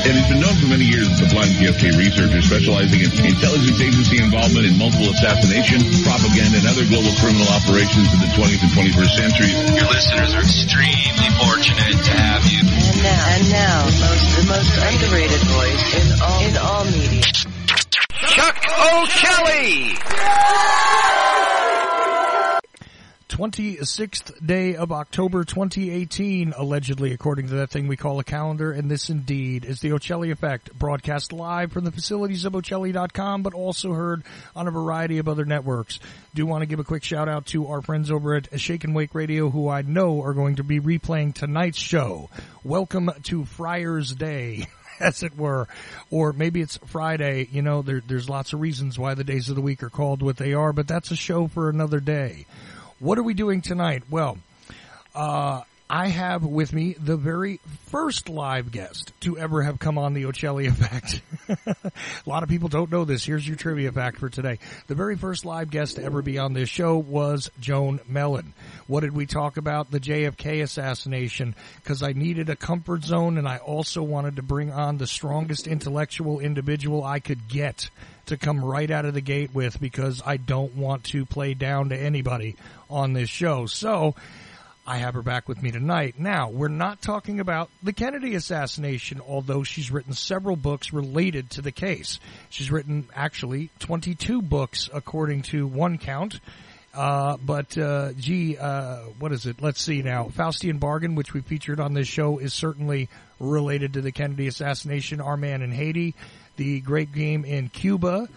It has been known for many years that the blind JFK researcher specializing in intelligence agency involvement in multiple assassination, propaganda, and other global criminal operations in the 20th and 21st centuries. Your listeners are extremely fortunate to have you. And now, the most underrated voice in all media. Chuck O'Kelly! 26th day of October 2018, allegedly, according to that thing we call a calendar, and this indeed is the O'Kelly Effect, broadcast live from the facilities of O'Kelly.com, but also heard on a variety of other networks. Do want to give a quick shout out to our friends over at Shake and Wake Radio, who I know are going to be replaying tonight's show. Welcome to Friar's Day, as it were, or maybe it's Friday. You know, there's lots of reasons why the days of the week are called what they are, but that's a show for another day. What are we doing tonight? Well, I have with me the very first live guest to ever have come on the O'Kelly Effect. A lot of people don't know this. Here's your trivia fact for today. The very first live guest to ever be on this show was Joan Mellon. What did we talk about? The JFK assassination, because I needed a comfort zone, and I also wanted to bring on the strongest intellectual individual I could get to come right out of the gate with, because I don't want to play down to anybody on this show. So I have her back with me tonight. Now, we're not talking about the Kennedy assassination, although she's written several books related to the case. She's written, actually, 22 books, according to one count. What is it? Let's see now. Faustian Bargain, which we featured on this show, is certainly related to the Kennedy assassination. Our Man in Haiti, The Great Game in Cuba.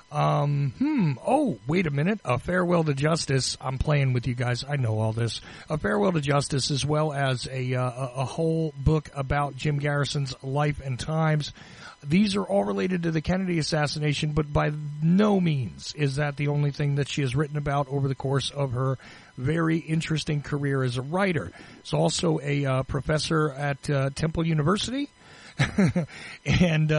Oh, wait a minute. A Farewell to Justice. I'm playing with you guys. I know all this. A Farewell to Justice, as well as a whole book about Jim Garrison's life and times. These are all related to the Kennedy assassination, but by no means is that the only thing that she has written about over the course of her very interesting career as a writer. She's also a professor at Temple University. And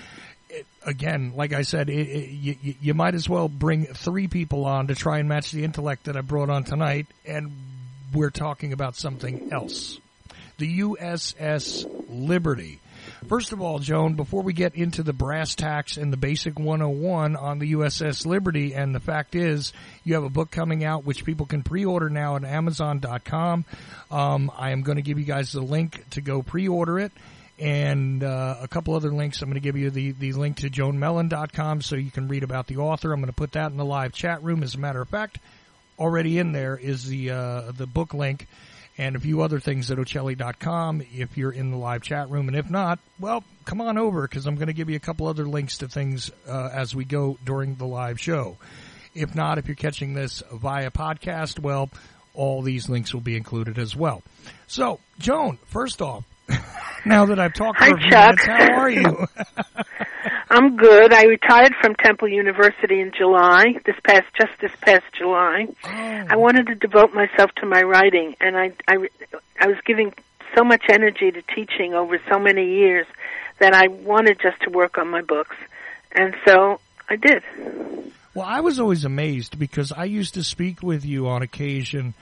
again, like I said, you might as well bring three people on to try and match the intellect that I brought on tonight, and we're talking about something else. The USS Liberty. First of all, Joan, before we get into the brass tacks and the basic 101 on the USS Liberty, and the fact is you have a book coming out which people can pre-order now at Amazon.com. I am going to give you guys the link to go pre-order it. And a couple other links. I'm going to give you the link to JoanMellon.com so you can read about the author. I'm going to put that in the live chat room. As a matter of fact, already in there is the book link and a few other things at O'Kelly.com if you're in the live chat room. And if not, well, come on over, because I'm going to give you a couple other links to things as we go during the live show. If not, if you're catching this via podcast, well, all these links will be included as well. So, Joan, first off, now that I've talked for a few minutes, how are you? I'm good. I retired from Temple University in July, this past July. Oh. I wanted to devote myself to my writing, and I was giving so much energy to teaching over so many years that I wanted just to work on my books, and so I did. Well, I was always amazed because I used to speak with you on occasion,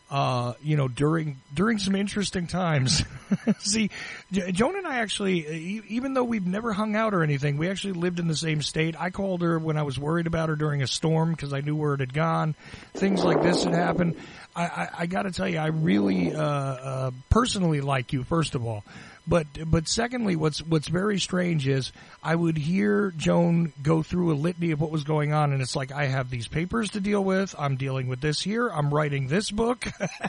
during some interesting times. See, Joan and I actually, even though we've never hung out or anything, we actually lived in the same state. I called her when I was worried about her during a storm because I knew where it had gone. Things like this had happened. I got to tell you, I really personally like you, first of all. But secondly, what's very strange is I would hear Joan go through a litany of what was going on, and it's like, I have these papers to deal with, I'm dealing with this here, I'm writing this book,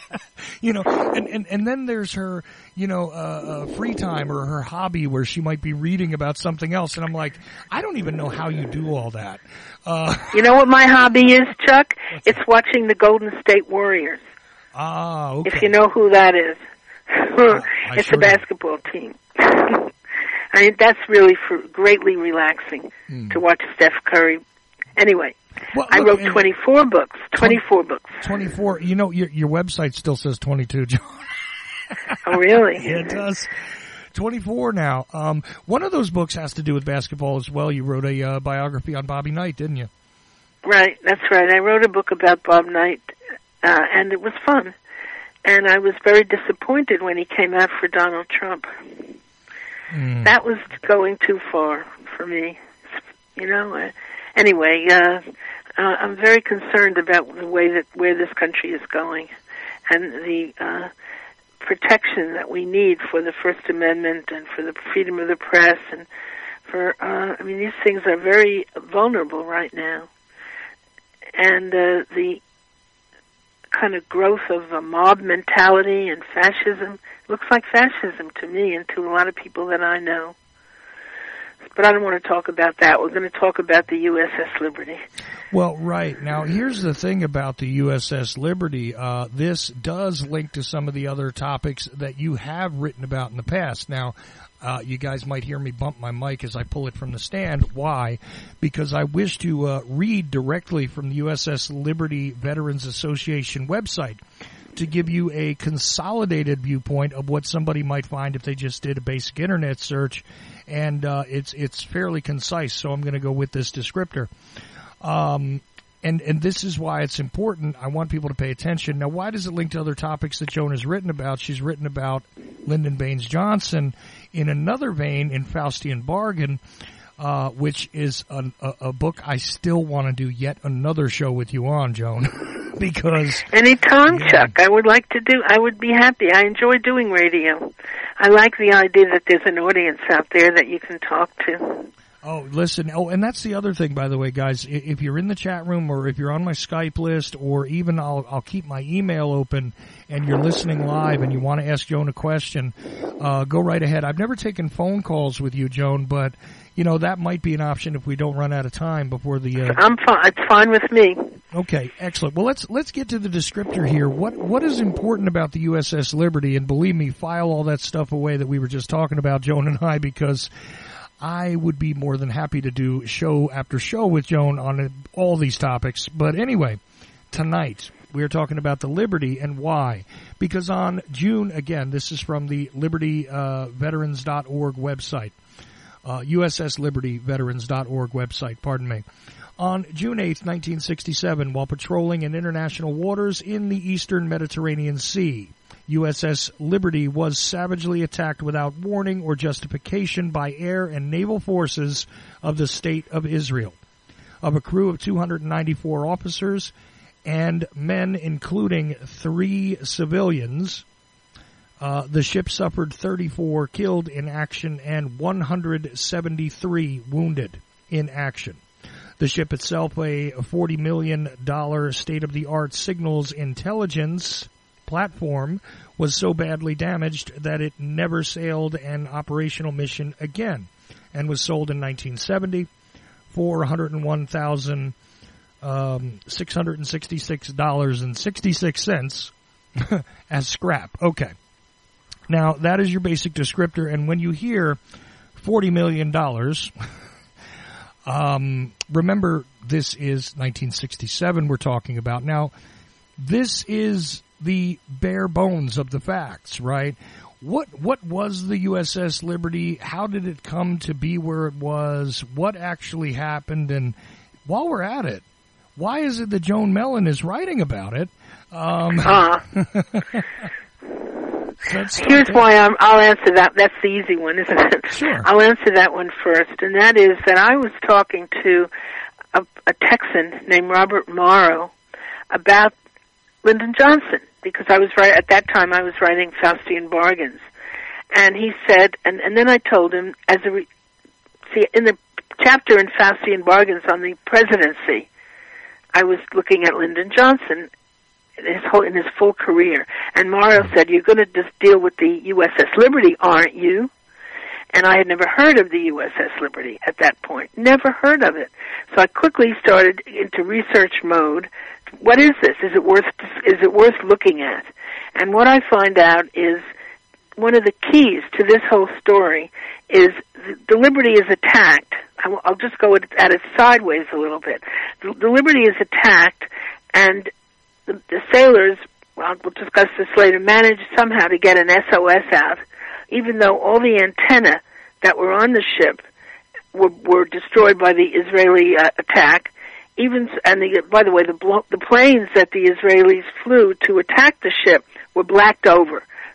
and then there's her, free time or her hobby where she might be reading about something else, and I'm like, I don't even know how you do all that. You know what my hobby is, Chuck? It's watching the Golden State Warriors. Ah, okay. If you know who that is. It's a basketball team. That's really greatly relaxing to watch Steph Curry. Anyway, well, I wrote 24 books. 24 books. 24. You know, your website still says 22, John. Oh, really? Yeah, it does. 24 now. One of those books has to do with basketball as well. You wrote a biography on Bobby Knight, didn't you? Right, that's right. I wrote a book about Bob Knight, and it was fun. And I was very disappointed when he came out for Donald Trump. That was going too far for me. Anyway, I'm very concerned about the way that where this country is going, and the protection that we need for the First Amendment and for the freedom of the press, and for these things are very vulnerable right now, and the kind of growth of a mob mentality and fascism looks like fascism to me and to a lot of people that I know. But I don't want to talk about that. We're going to talk about the USS Liberty. Well, right. Now, here's the thing about the USS Liberty. This does link to some of the other topics that you have written about in the past. Now, you guys might hear me bump my mic as I pull it from the stand. Why? Because I wish to read directly from the USS Liberty Veterans Association website to give you a consolidated viewpoint of what somebody might find if they just did a basic internet search. And it's fairly concise, so I'm going to go with this descriptor. And this is why it's important. I want people to pay attention. Now, why does it link to other topics that Joan has written about? She's written about Lyndon Baines Johnson in another vein in Faustian Bargain, which is a book I still want to do yet another show with you on, Joan. Because anytime, Chuck, I would be happy. I enjoy doing radio. I like the idea that there's an audience out there that you can talk to. Oh, listen. Oh, and that's the other thing, by the way, guys. If you're in the chat room or if you're on my Skype list, or even I'll keep my email open, and you're listening live and you want to ask Joan a question, go right ahead. I've never taken phone calls with you, Joan, but that might be an option if we don't run out of time before the. I'm fine. It's fine with me. Okay, excellent. Well, let's get to the descriptor here. What is important about the USS Liberty? And believe me, file all that stuff away that we were just talking about, Joan and I, because I would be more than happy to do show after show with Joan on all these topics. But anyway, tonight we are talking about the Liberty and why. Because on June, again, this is from the LibertyVeterans.org website, USSLibertyVeterans.org website, pardon me. On June 8, 1967, while patrolling in international waters in the eastern Mediterranean Sea, USS Liberty was savagely attacked without warning or justification by air and naval forces of the State of Israel. Of a crew of 294 officers and men, including 3 civilians, the ship suffered 34 killed in action and 173 wounded in action. The ship itself, a $40 million state-of-the-art signals intelligence platform, was so badly damaged that it never sailed an operational mission again and was sold in 1970 for $101,666.66 as scrap. Okay. Now, that is your basic descriptor, and when you hear $40 million... remember, this is 1967 we're talking about. Now, this is the bare bones of the facts, right? What was the USS Liberty? How did it come to be where it was? What actually happened? And while we're at it, why is it that Joan Mellon is writing about it? Here's why I'll answer that. That's the easy one, isn't it? Sure. I'll answer that one first, and that is that I was talking to a Texan named Robert Morrow about Lyndon Johnson, because at that time I was writing Faustian Bargains, and he said, and then I told him in the chapter in Faustian Bargains on the presidency, I was looking at Lyndon Johnson in his full career. And Morrow said, "You're going to just deal with the USS Liberty, aren't you?" And I had never heard of the USS Liberty at that point. Never heard of it. So I quickly started into research mode. What is this? Is it worth looking at? And what I find out is one of the keys to this whole story is the Liberty is attacked. I'll just go at it sideways a little bit. The Liberty is attacked, and the sailors, we'll discuss this later, managed somehow to get an SOS out, even though all the antennae that were on the ship were destroyed by the Israeli attack. By the way, the planes that the Israelis flew to attack the ship were blacked over.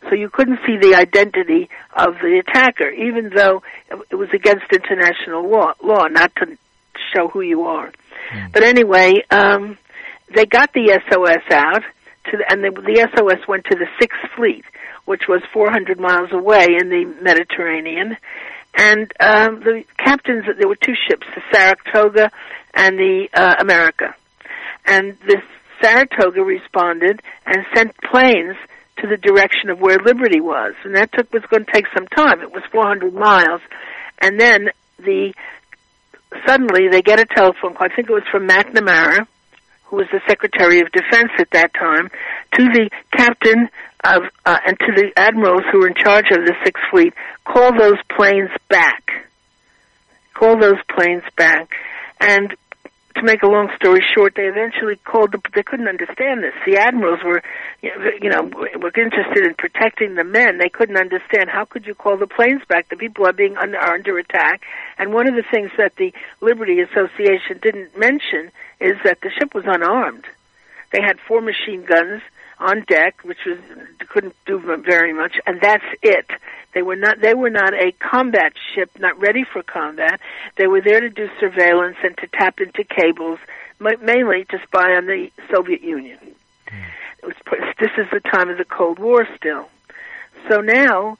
so you couldn't see the identity of the attacker, even though it was against international law not to show who you are. But anyway, they got the SOS out, and the SOS went to the Sixth Fleet, which was 400 miles away in the Mediterranean. And the captains, there were two ships, the Saratoga and the America. And the Saratoga responded and sent planes to the direction of where Liberty was. And that was going to take some time. It was 400 miles. And then suddenly they get a telephone call, I think it was from McNamara, who was the Secretary of Defense at that time, to the captain of and to the admirals who were in charge of the Sixth Fleet, call those planes back. Call those planes back. And to make a long story short, they eventually they couldn't understand this. The admirals were interested in protecting the men. They couldn't understand, how could you call the planes back? The people are under attack. And one of the things that the Liberty Association didn't mention is that the ship was unarmed. They had 4 machine guns on deck, which couldn't do very much, and that's it. They were not a combat ship, not ready for combat. They were there to do surveillance and to tap into cables, mainly to spy on the Soviet Union. This is the time of the Cold War still. So now,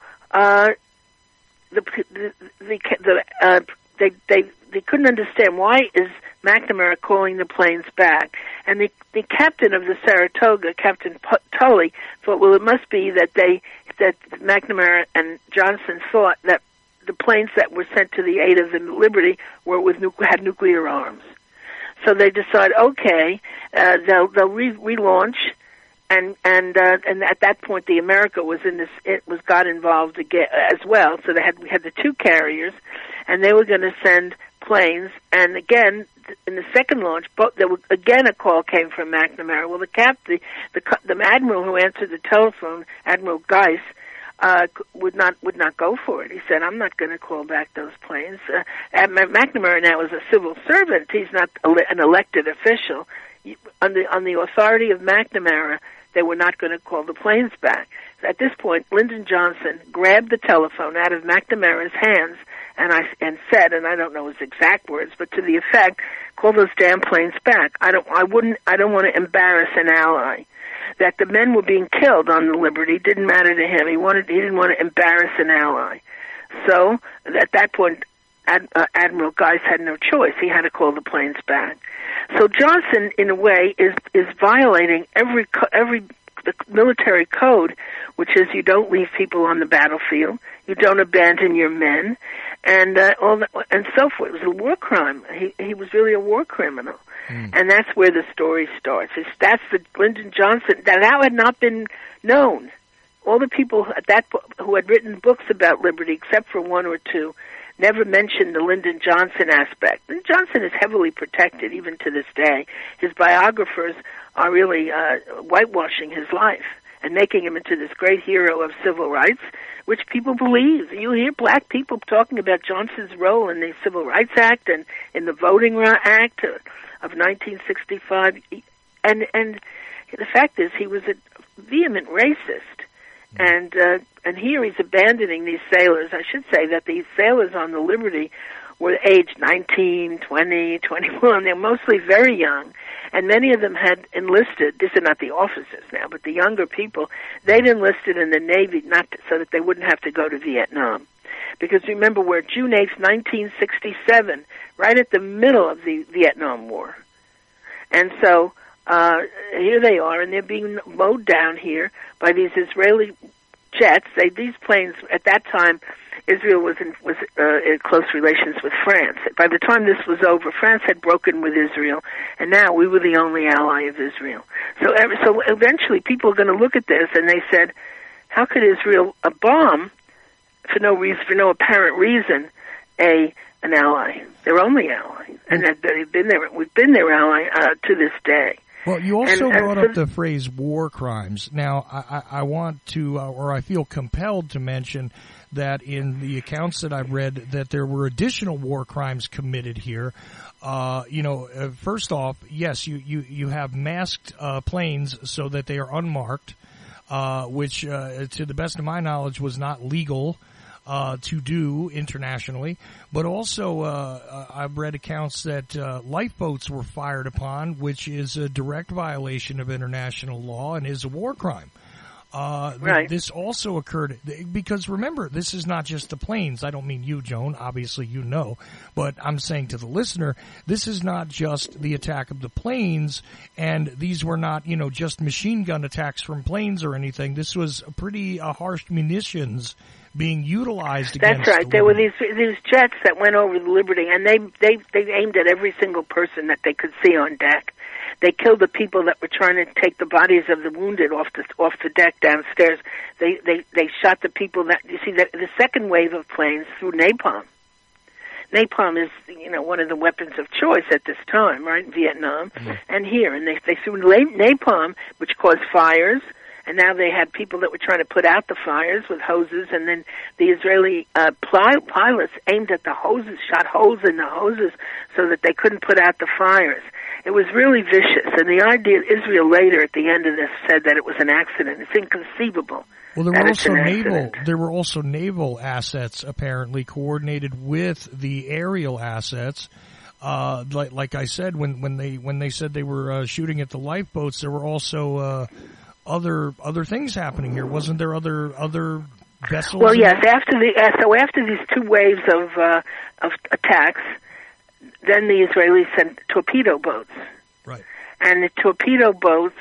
they couldn't understand, why is McNamara calling the planes back? And the captain of the Saratoga, Captain Tully, thought, well, it must be that McNamara and Johnson thought that the planes that were sent to the aid of the Liberty had nuclear arms. So they decide, okay, they'll relaunch, and at that point the America was got involved again as well. So we had the 2 carriers, and they were going to send planes, and again, in the second launch, a call came from McNamara. Well, the admiral who answered the telephone, Admiral Geis, would not go for it. He said, "I'm not going to call back those planes." McNamara now is a civil servant; he's not an elected official. On the authority of McNamara, they were not going to call the planes back. At this point, Lyndon Johnson grabbed the telephone out of McNamara's hands and said, and I don't know his exact words, but to the effect, "Call those damn planes back. I don't want to embarrass an ally." That the men were being killed on the Liberty didn't matter to him. He didn't want to embarrass an ally. So at that point, Admiral Geis had no choice. He had to call the planes back. So Johnson, in a way, is violating the military code, which is you don't leave people on the battlefield, you don't abandon your men, and so forth. It was a war crime. He was really a war criminal, and that's where the story starts. That's the Lyndon Johnson that had not been known. All the people who had written books about Liberty, except for 1 or 2, never mentioned the Lyndon Johnson aspect. And Johnson is heavily protected even to this day. His biographers are really whitewashing his life and making him into this great hero of civil rights, which people believe. You hear black people talking about Johnson's role in the Civil Rights Act and in the Voting Act of 1965. And the fact is, he was a vehement racist. And here he's abandoning these sailors. I should say that these sailors on the Liberty were aged 19, 20, 21. They're mostly very young. And many of them had enlisted. These are not the officers now, but the younger people. They'd enlisted in the Navy so that they wouldn't have to go to Vietnam. Because remember, we're June 8th, 1967, right at the middle of the Vietnam War. And so here they are, and they're being mowed down here by these Israeli jets. These planes, at that time, Israel was in close relations with France. By the time this was over, France had broken with Israel, and now we were the only ally of Israel. So eventually people are going to look at this, and they said, how could Israel bomb, for no apparent reason, an ally, their only ally? And we've been their ally to this day. Well, you also brought up the phrase war crimes. Now, I want to, or I feel compelled to mention that in the accounts that I've read, that there were additional war crimes committed here. First off, yes, you have masked planes so that they are unmarked. which, to the best of my knowledge, was not legal to do internationally. But also, I've read accounts that lifeboats were fired upon, which is a direct violation of international law and is a war crime. Right. This also occurred because, remember, this is not just the planes. I don't mean you, Joan. Obviously, you know. But I'm saying to the listener, this is not just the attack of the planes, and these were not, just machine gun attacks from planes or anything. This was pretty harsh munitions being utilized against. That's right. There were these jets that went over the Liberty, and they aimed at every single person that they could see on deck. They killed the people that were trying to take the bodies of the wounded off the deck downstairs. They shot the people that, you see, the second wave of planes threw napalm. Napalm is, one of the weapons of choice at this time, right, in Vietnam and here. And they threw napalm, which caused fires. And now they had people that were trying to put out the fires with hoses, and then the Israeli pilots aimed at the hoses, shot holes in the hoses so that they couldn't put out the fires. It was really vicious, and the idea, Israel later at the end of this said that it was an accident. It's inconceivable. Well, there were also naval assets apparently coordinated with the aerial assets. Like I said, when they said they were shooting at the lifeboats, there were also other things happening here. Wasn't there other vessels? Well, yes. After these two waves of attacks, then the Israelis sent torpedo boats. Right. And the torpedo boats,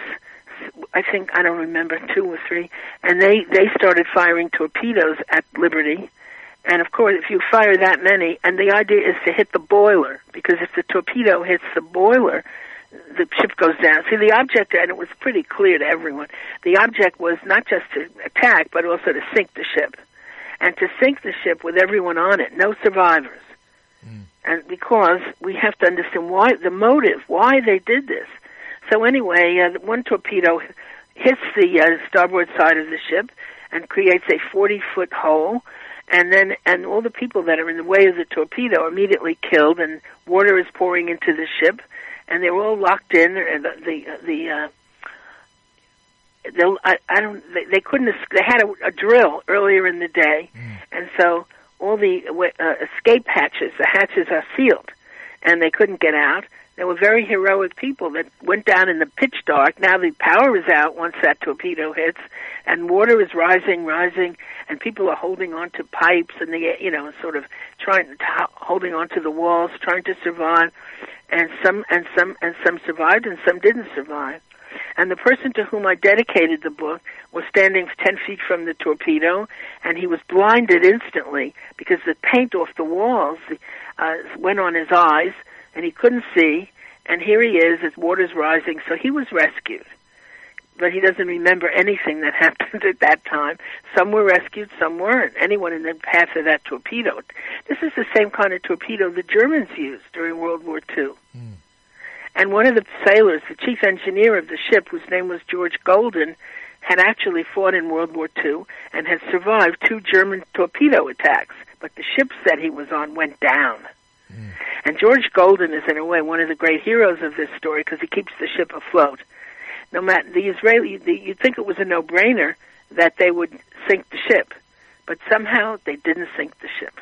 I don't remember, 2 or 3, and they started firing torpedoes at Liberty. And of course, if you fire that many, and the idea is to hit the boiler, because if the torpedo hits the boiler, the ship goes down. See, the object, and it was pretty clear to everyone, the object was not just to attack, but also to sink the ship. And to sink the ship with everyone on it, no survivors. And because we have to understand the motive, why they did this. So anyway, one torpedo hits the starboard side of the ship and creates a 40-foot hole, and all the people that are in the way of the torpedo are immediately killed, and water is pouring into the ship, and they're all locked in. And they couldn't. They had a drill earlier in the day, and so all the escape hatches, the hatches are sealed, and they couldn't get out. There were very heroic people that went down in the pitch dark. Now the power is out once that torpedo hits, and water is rising, and people are holding on to pipes, and sort of holding on to the walls, trying to survive. And some survived, and some didn't survive. And the person to whom I dedicated the book was standing 10 feet from the torpedo, and he was blinded instantly because the paint off the walls went on his eyes, and he couldn't see. And here he is, as water's rising, so he was rescued. But he doesn't remember anything that happened at that time. Some were rescued, some weren't. Anyone in the path of that torpedo. This is the same kind of torpedo the Germans used during World War II. And one of the sailors, the chief engineer of the ship, whose name was George Golden, had actually fought in World War II and had survived 2 German torpedo attacks. But the ship that he was on went down. And George Golden is, in a way, one of the great heroes of this story because he keeps the ship afloat. No matter you'd think it was a no-brainer that they would sink the ship, but somehow they didn't sink the ship.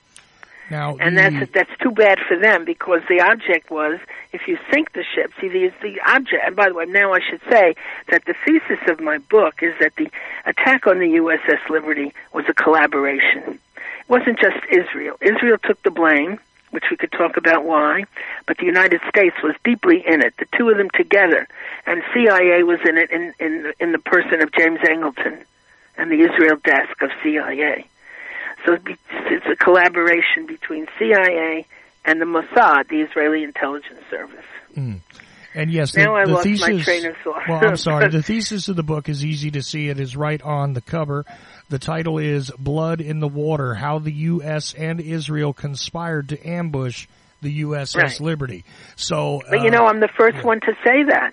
Now, and that's too bad for them because the object was, if you sink the ship, see, the object, and by the way, now I should say that the thesis of my book is that the attack on the USS Liberty was a collaboration. It wasn't just Israel. Israel took the blame, which we could talk about why, but the United States was deeply in it, the two of them together, and CIA was in it in the person of James Angleton and the Israel desk of CIA. So it's a collaboration between CIA and the Mossad, the Israeli intelligence service. And yes, now I lost thesis, my train of thought. Well, I'm sorry. The thesis of the book is easy to see. It is right on the cover. The title is Blood in the Water, How the U.S. and Israel Conspired to Ambush the USS Liberty. So, but I'm the first one to say that.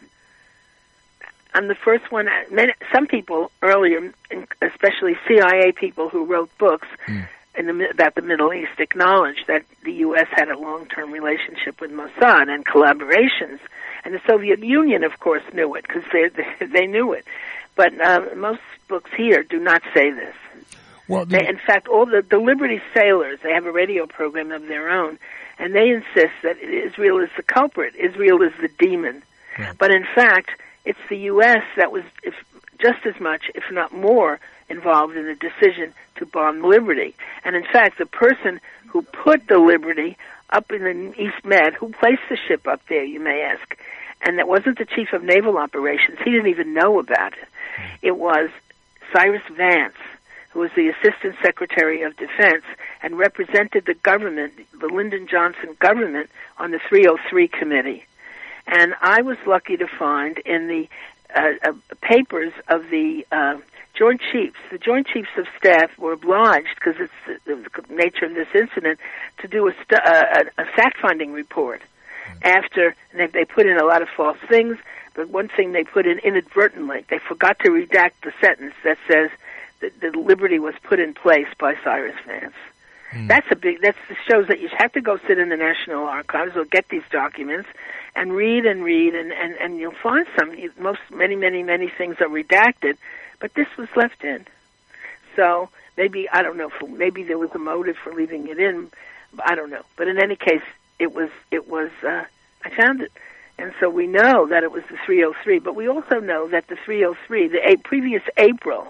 I'm the first one. Some people earlier, especially CIA people who wrote books about the Middle East, acknowledged that the U.S. had a long-term relationship with Mossad and collaborations. And the Soviet Union, of course, knew it because they knew it. But most books here do not say this. Well, In fact, all the Liberty sailors, they have a radio program of their own, and they insist that Israel is the culprit. Israel is the demon. Yeah. But in fact, it's the U.S. that was just as much, if not more, involved in the decision to bomb Liberty. And in fact, the person who put the Liberty up in the East Med, who placed the ship up there, you may ask, and that wasn't the chief of naval operations. He didn't even know about it. It was Cyrus Vance, who was the Assistant Secretary of Defense and represented the government, the Lyndon Johnson government, on the 303 committee. And I was lucky to find in the papers of the Joint Chiefs. The Joint Chiefs of Staff were obliged, because it's the nature of this incident, to do a fact-finding report. After, and they put in a lot of false things, but one thing they put in inadvertently, they forgot to redact the sentence that says that the Liberty was put in place by Cyrus Vance. That shows that you have to go sit in the National Archives or get these documents and read, and you'll find many things are redacted, but this was left in. So maybe, I don't know, maybe there was a motive for leaving it in, I don't know. But in any case, it was I found it. And so we know that it was the 303, but we also know that the 303, the previous April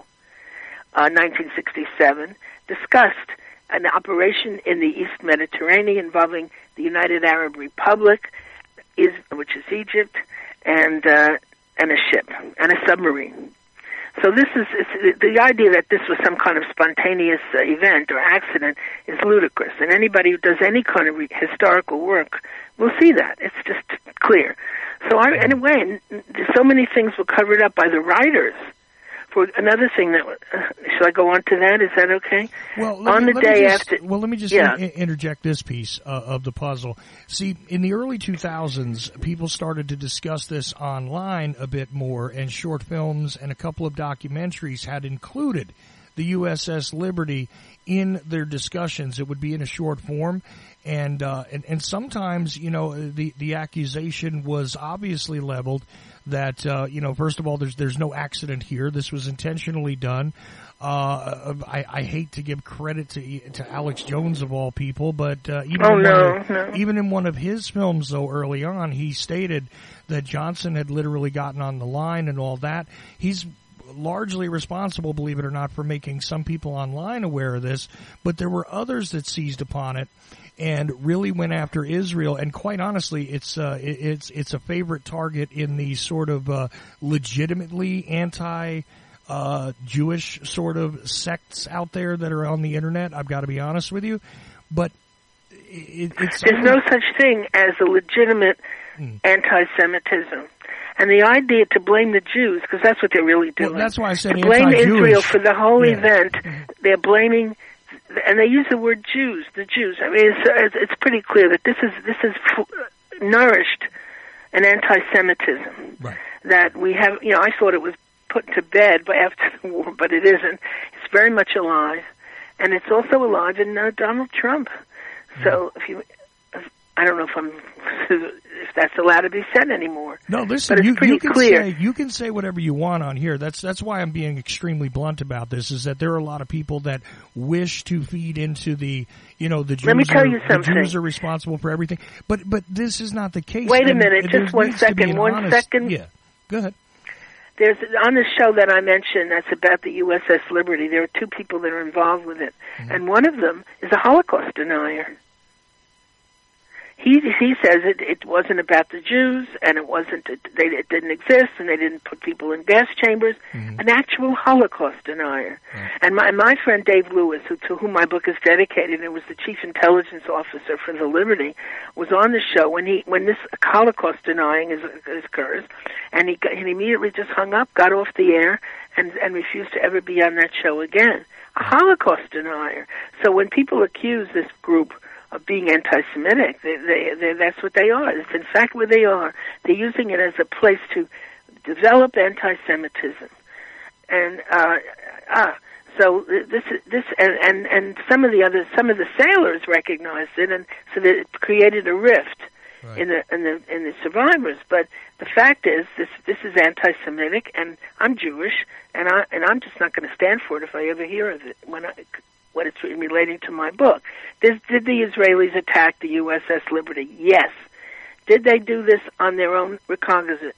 1967, discussed an operation in the East Mediterranean involving the United Arab Republic, which is Egypt, and a ship and a submarine. So this is the idea that this was some kind of spontaneous event or accident is ludicrous, and anybody who does any kind of historical work will see that. It's just clear. So anyway, so many things were covered up by the writers. For another thing that shall I go on to that? Is that okay? Well, let me just interject this piece of the puzzle. See, in the early 2000s, people started to discuss this online a bit more, and short films and a couple of documentaries had included the USS Liberty in their discussions. It would be in a short form, and sometimes, the accusation was obviously leveled that, first of all, there's no accident here. This was intentionally done. I hate to give credit to Alex Jones of all people, but even in one of his films, though, early on, he stated that Johnson had literally gotten on the line and all that. He's largely responsible, believe it or not, for making some people online aware of this, but there were others that seized upon it and really went after Israel. And quite honestly, it's a favorite target in the sort of legitimately anti-Jewish sort of sects out there that are on the internet. I've got to be honest with you, but there's no such thing as a legitimate anti-Semitism. And the idea to blame the Jews, because that's what they're really doing. Well, that's why I said to blame anti-Jewish. Israel for the whole event, they're blaming, and they use the word Jews, the Jews. I mean, it's pretty clear that this is nourished an anti-Semitism that we have. I thought it was put to bed after the war, but it isn't. It's very much alive, and it's also alive in Donald Trump. So I don't know if that's allowed to be said anymore. No, listen, but it's pretty clear. You can say whatever you want on here. That's why I'm being extremely blunt about this, is that there are a lot of people that wish to feed into the Jews. Let me tell you something. The Jews are responsible for everything. But this is not the case. Wait a minute, just 1 second. 1 second. Yeah, go ahead. There's on the show that I mentioned that's about the USS Liberty, there are two people that are involved with it. And one of them is a Holocaust denier. He says it wasn't about the Jews, and it didn't exist, and they didn't put people in gas chambers. An actual Holocaust denier. And my friend Dave Lewis, to whom my book is dedicated, and was the chief intelligence officer for the Liberty, was on the show when this Holocaust denying occurs, and he immediately just hung up, got off the air, and refused to ever be on that show again. A Holocaust denier. So when people accuse this group of being anti-Semitic, that's what they are. It's in fact what they are. They're using it as a place to develop anti-Semitism, and so this and some of the sailors recognized it, and so that it created a rift in the survivors. But the fact is, this is anti-Semitic, and I'm Jewish, and I'm just not going to stand for it if I ever hear of it when it's relating to my book. Did the Israelis attack the USS Liberty? Yes. Did they do this on their own recognizance?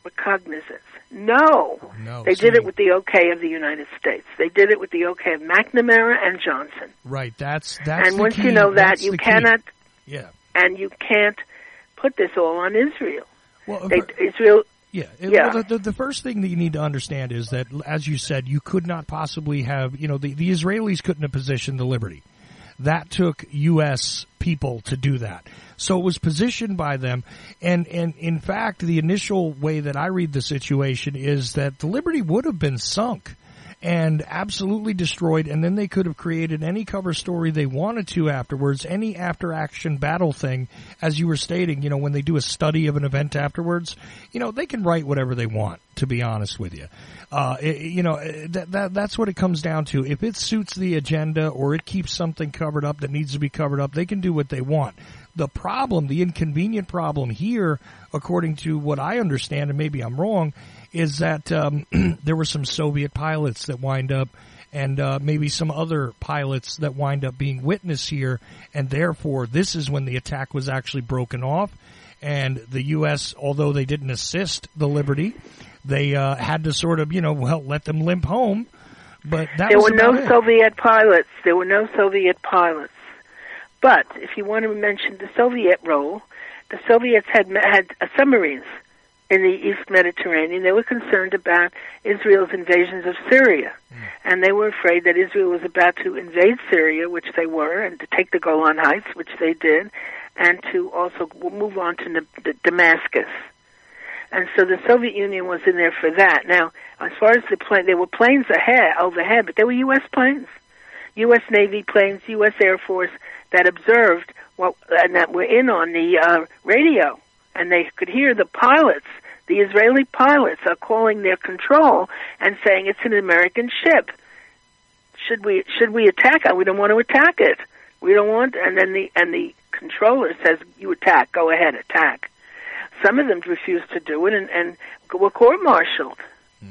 No. They did it with the okay of the United States. They did it with the okay of McNamara and Johnson. Right. That's and once key. You know that, that's you cannot. Yeah. And you can't put this all on Israel. Well, Israel. Yeah. Yeah. Well, the first thing that you need to understand is that, as you said, you could not possibly have. The Israelis couldn't have positioned the Liberty. That took U.S. people to do that. So it was positioned by them. And in fact, the initial way that I read the situation is that the Liberty would have been sunk and absolutely destroyed, and then they could have created any cover story they wanted to afterwards, any after-action battle thing, as you were stating, when they do a study of an event afterwards, they can write whatever they want, to be honest with you. That's what it comes down to. If it suits the agenda or it keeps something covered up that needs to be covered up, they can do what they want. The inconvenient problem here, according to what I understand, and maybe I'm wrong, is that there were some Soviet pilots that wind up, and maybe some other pilots that wind up being witness here, and therefore this is when the attack was actually broken off, and the U.S., although they didn't assist the Liberty, they had to sort of, let them limp home. But there were no Soviet pilots. There were no Soviet pilots. But if you want to mention the Soviet role, the Soviets had submarines in the East Mediterranean. They were concerned about Israel's invasions of Syria. And they were afraid that Israel was about to invade Syria, which they were, and to take the Golan Heights, which they did, and to also move on to Damascus. And so the Soviet Union was in there for that. Now, as far as the plane, there were planes overhead, but they were U.S. planes. U.S. Navy planes, U.S. Air Force, that observed and that were in on the radio, and they could hear the pilots. The Israeli pilots are calling their control and saying it's an American ship. Should we attack it? We don't want to attack it. We don't want. And then the controller says, "You attack. Go ahead, attack." Some of them refused to do it and were court-martialed.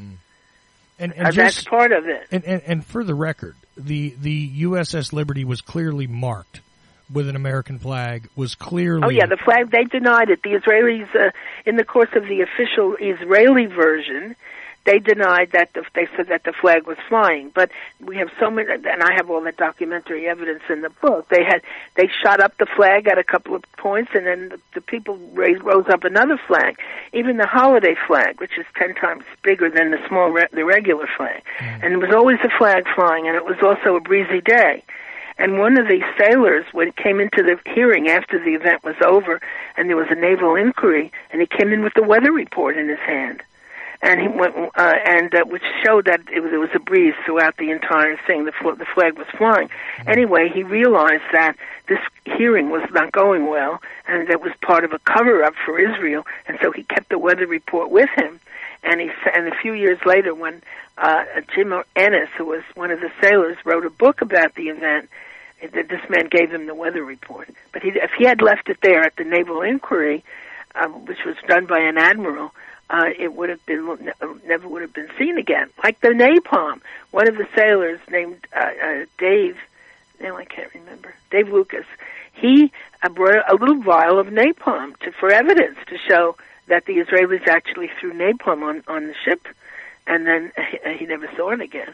And that's part of it. And for the record, the USS Liberty was clearly marked with an American flag, was clearly... Oh, yeah, the flag, they denied it. The Israelis, in the course of the official Israeli version, they denied that they said that the flag was flying. But we have so many, and I have all the documentary evidence in the book. They shot up the flag at a couple of points, and then the people rose up another flag. Even the holiday flag, which is 10 times bigger than the regular flag. And it was always a flag flying, and it was also a breezy day. And one of the sailors, when he came into the hearing after the event was over, and there was a naval inquiry, and he came in with the weather report in his hand, and he went, which showed that there was a breeze throughout the entire thing. The flag was flying. Anyway, he realized that this hearing was not going well, and that was part of a cover-up for Israel, and so he kept the weather report with him. And a few years later, when Jim Ennis, who was one of the sailors, wrote a book about the event, this man gave him the weather report. But if he had left it there at the naval inquiry, which was done by an admiral, it would have been never would have been seen again. Like the napalm, one of the sailors named Dave. Now I can't remember. Dave Lucas. He brought a little vial of napalm for evidence to show that the Israelis actually threw napalm on the ship, and then he never saw it again.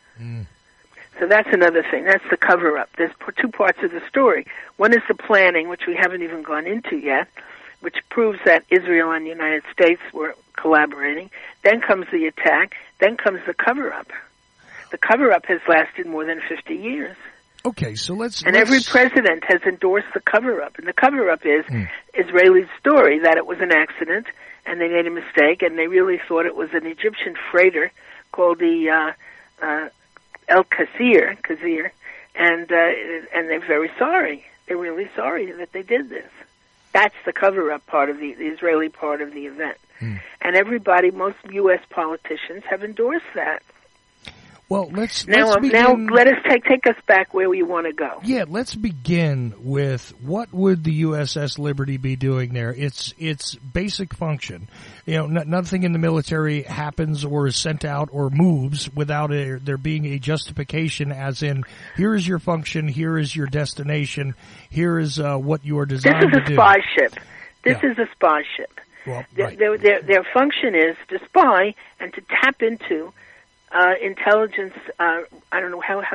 So that's another thing. That's the cover-up. There's two parts of the story. One is the planning, which we haven't even gone into yet, which proves that Israel and the United States were collaborating. Then comes the attack. Then comes the cover-up. The cover-up has lasted more than 50 years. Okay, so let's... Every president has endorsed the cover-up. And the cover-up is Israeli's story, that it was an accident, and they made a mistake, and they really thought it was an Egyptian freighter called the El Qasir, and they're very sorry. They're really sorry that they did this. That's the cover-up part of the Israeli part of the event. And everybody, most U.S. politicians have endorsed that. Well, let's now begin. Let us take us back where we want to go. Yeah, let's begin with what would the USS Liberty be doing there? Its basic function. Nothing in the military happens or is sent out or moves without there being a justification, as in, here is your function, here is your destination, here is what you are designed to do. This is a spy ship. This is a spy ship. Well, right. Their function is to spy and to tap into intelligence. I don't know how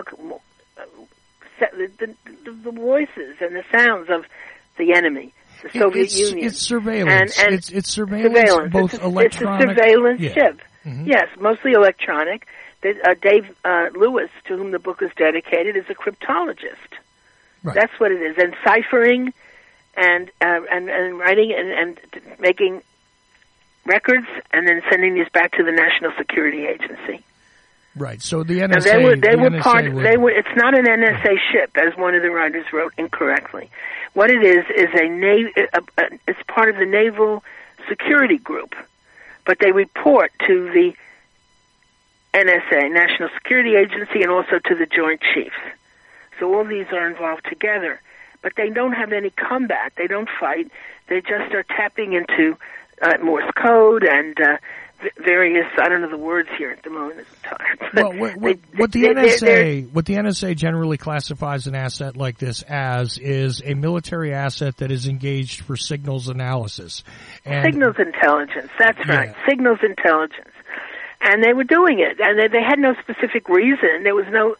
the voices and the sounds of the enemy, the Soviet Union. It's surveillance. And it's surveillance. Both electronic. It's a surveillance ship. Mm-hmm. Yes, mostly electronic. Dave Lewis, to whom the book is dedicated, is a cryptologist. Right. That's what it is, and ciphering and writing and making records, and then sending these back to the National Security Agency. Right. So the NSA. Now it's not an NSA ship, as one of the writers wrote incorrectly. What it is it's part of the Naval Security Group, but they report to the NSA, National Security Agency, and also to the Joint Chiefs. So all these are involved together, but they don't have any combat. They don't fight. They just are tapping into Morse code and various, I don't know the words here at the moment. Well, what the NSA generally classifies an asset like this as is a military asset that is engaged for signals analysis. And signals intelligence, that's right. Signals intelligence. And they were doing it, and they had no specific reason. There was no,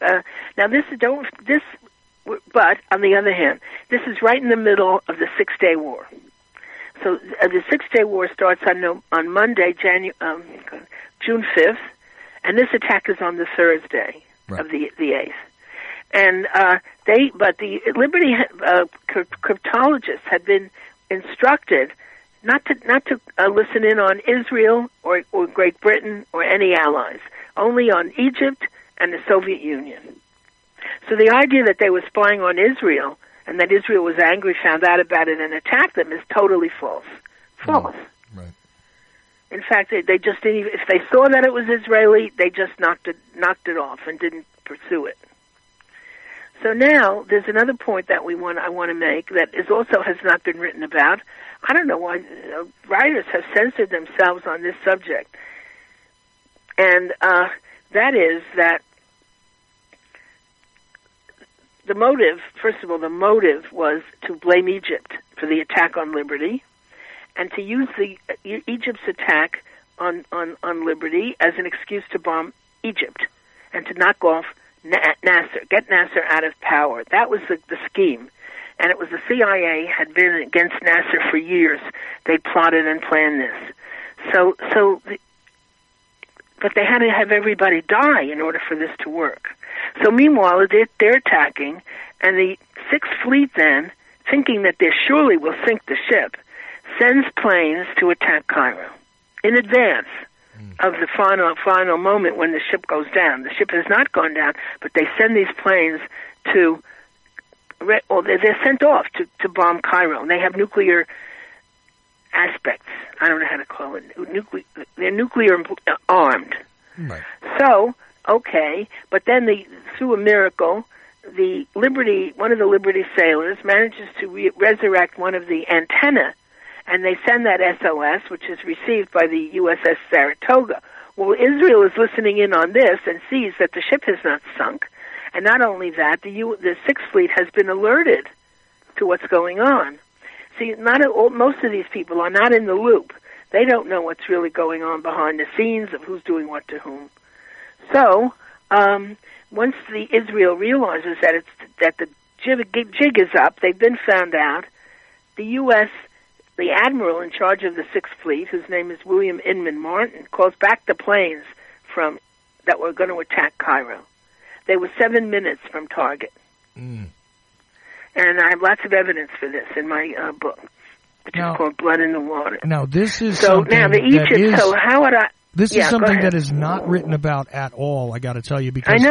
but on the other hand, this is right in the middle of the 6-Day War. So the 6-Day War starts on Monday, June 5th, and this attack is on the Thursday of the 8th. And the Liberty cryptologists had been instructed not to listen in on Israel or Great Britain or any allies, only on Egypt and the Soviet Union. So the idea that they were spying on Israel and that Israel was angry, found out about it, and attacked them is totally false. False. Right. In fact, they just didn't even, if they saw that it was Israeli, they just knocked it off and didn't pursue it. So now there's another point that I want to make that also has not been written about. I don't know why writers have censored themselves on this subject, and that is that the motive, first of all, the motive was to blame Egypt for the attack on Liberty, and to use Egypt's attack on Liberty as an excuse to bomb Egypt and to knock off Nasser, get Nasser out of power. That was the scheme. And it was the CIA had been against Nasser for years. They plotted and planned this. But they had to have everybody die in order for this to work. So meanwhile, they're attacking, and the Sixth Fleet then, thinking that they surely will sink the ship, sends planes to attack Cairo in advance of the final moment when the ship goes down. The ship has not gone down, but they send these planes they're sent off to bomb Cairo. And they have nuclear aspects. I don't know how to call it. They're nuclear armed. Right. So, okay, but then through a miracle, one of the Liberty sailors manages to resurrect one of the antenna, and they send that SOS, which is received by the USS Saratoga. Well, Israel is listening in on this and sees that the ship has not sunk. And not only that, the Sixth Fleet has been alerted to what's going on. See, most of these people are not in the loop. They don't know what's really going on behind the scenes of who's doing what to whom. So, once Israel realizes that the jig is up, they've been found out, the admiral in charge of the Sixth Fleet, whose name is William Inman Martin, calls back the planes that were going to attack Cairo. They were 7 minutes from target. And I have lots of evidence for this in my book, which is called Blood in the Water. Now, this is something how would I... This is something that is not written about at all, I got to tell you, because I know.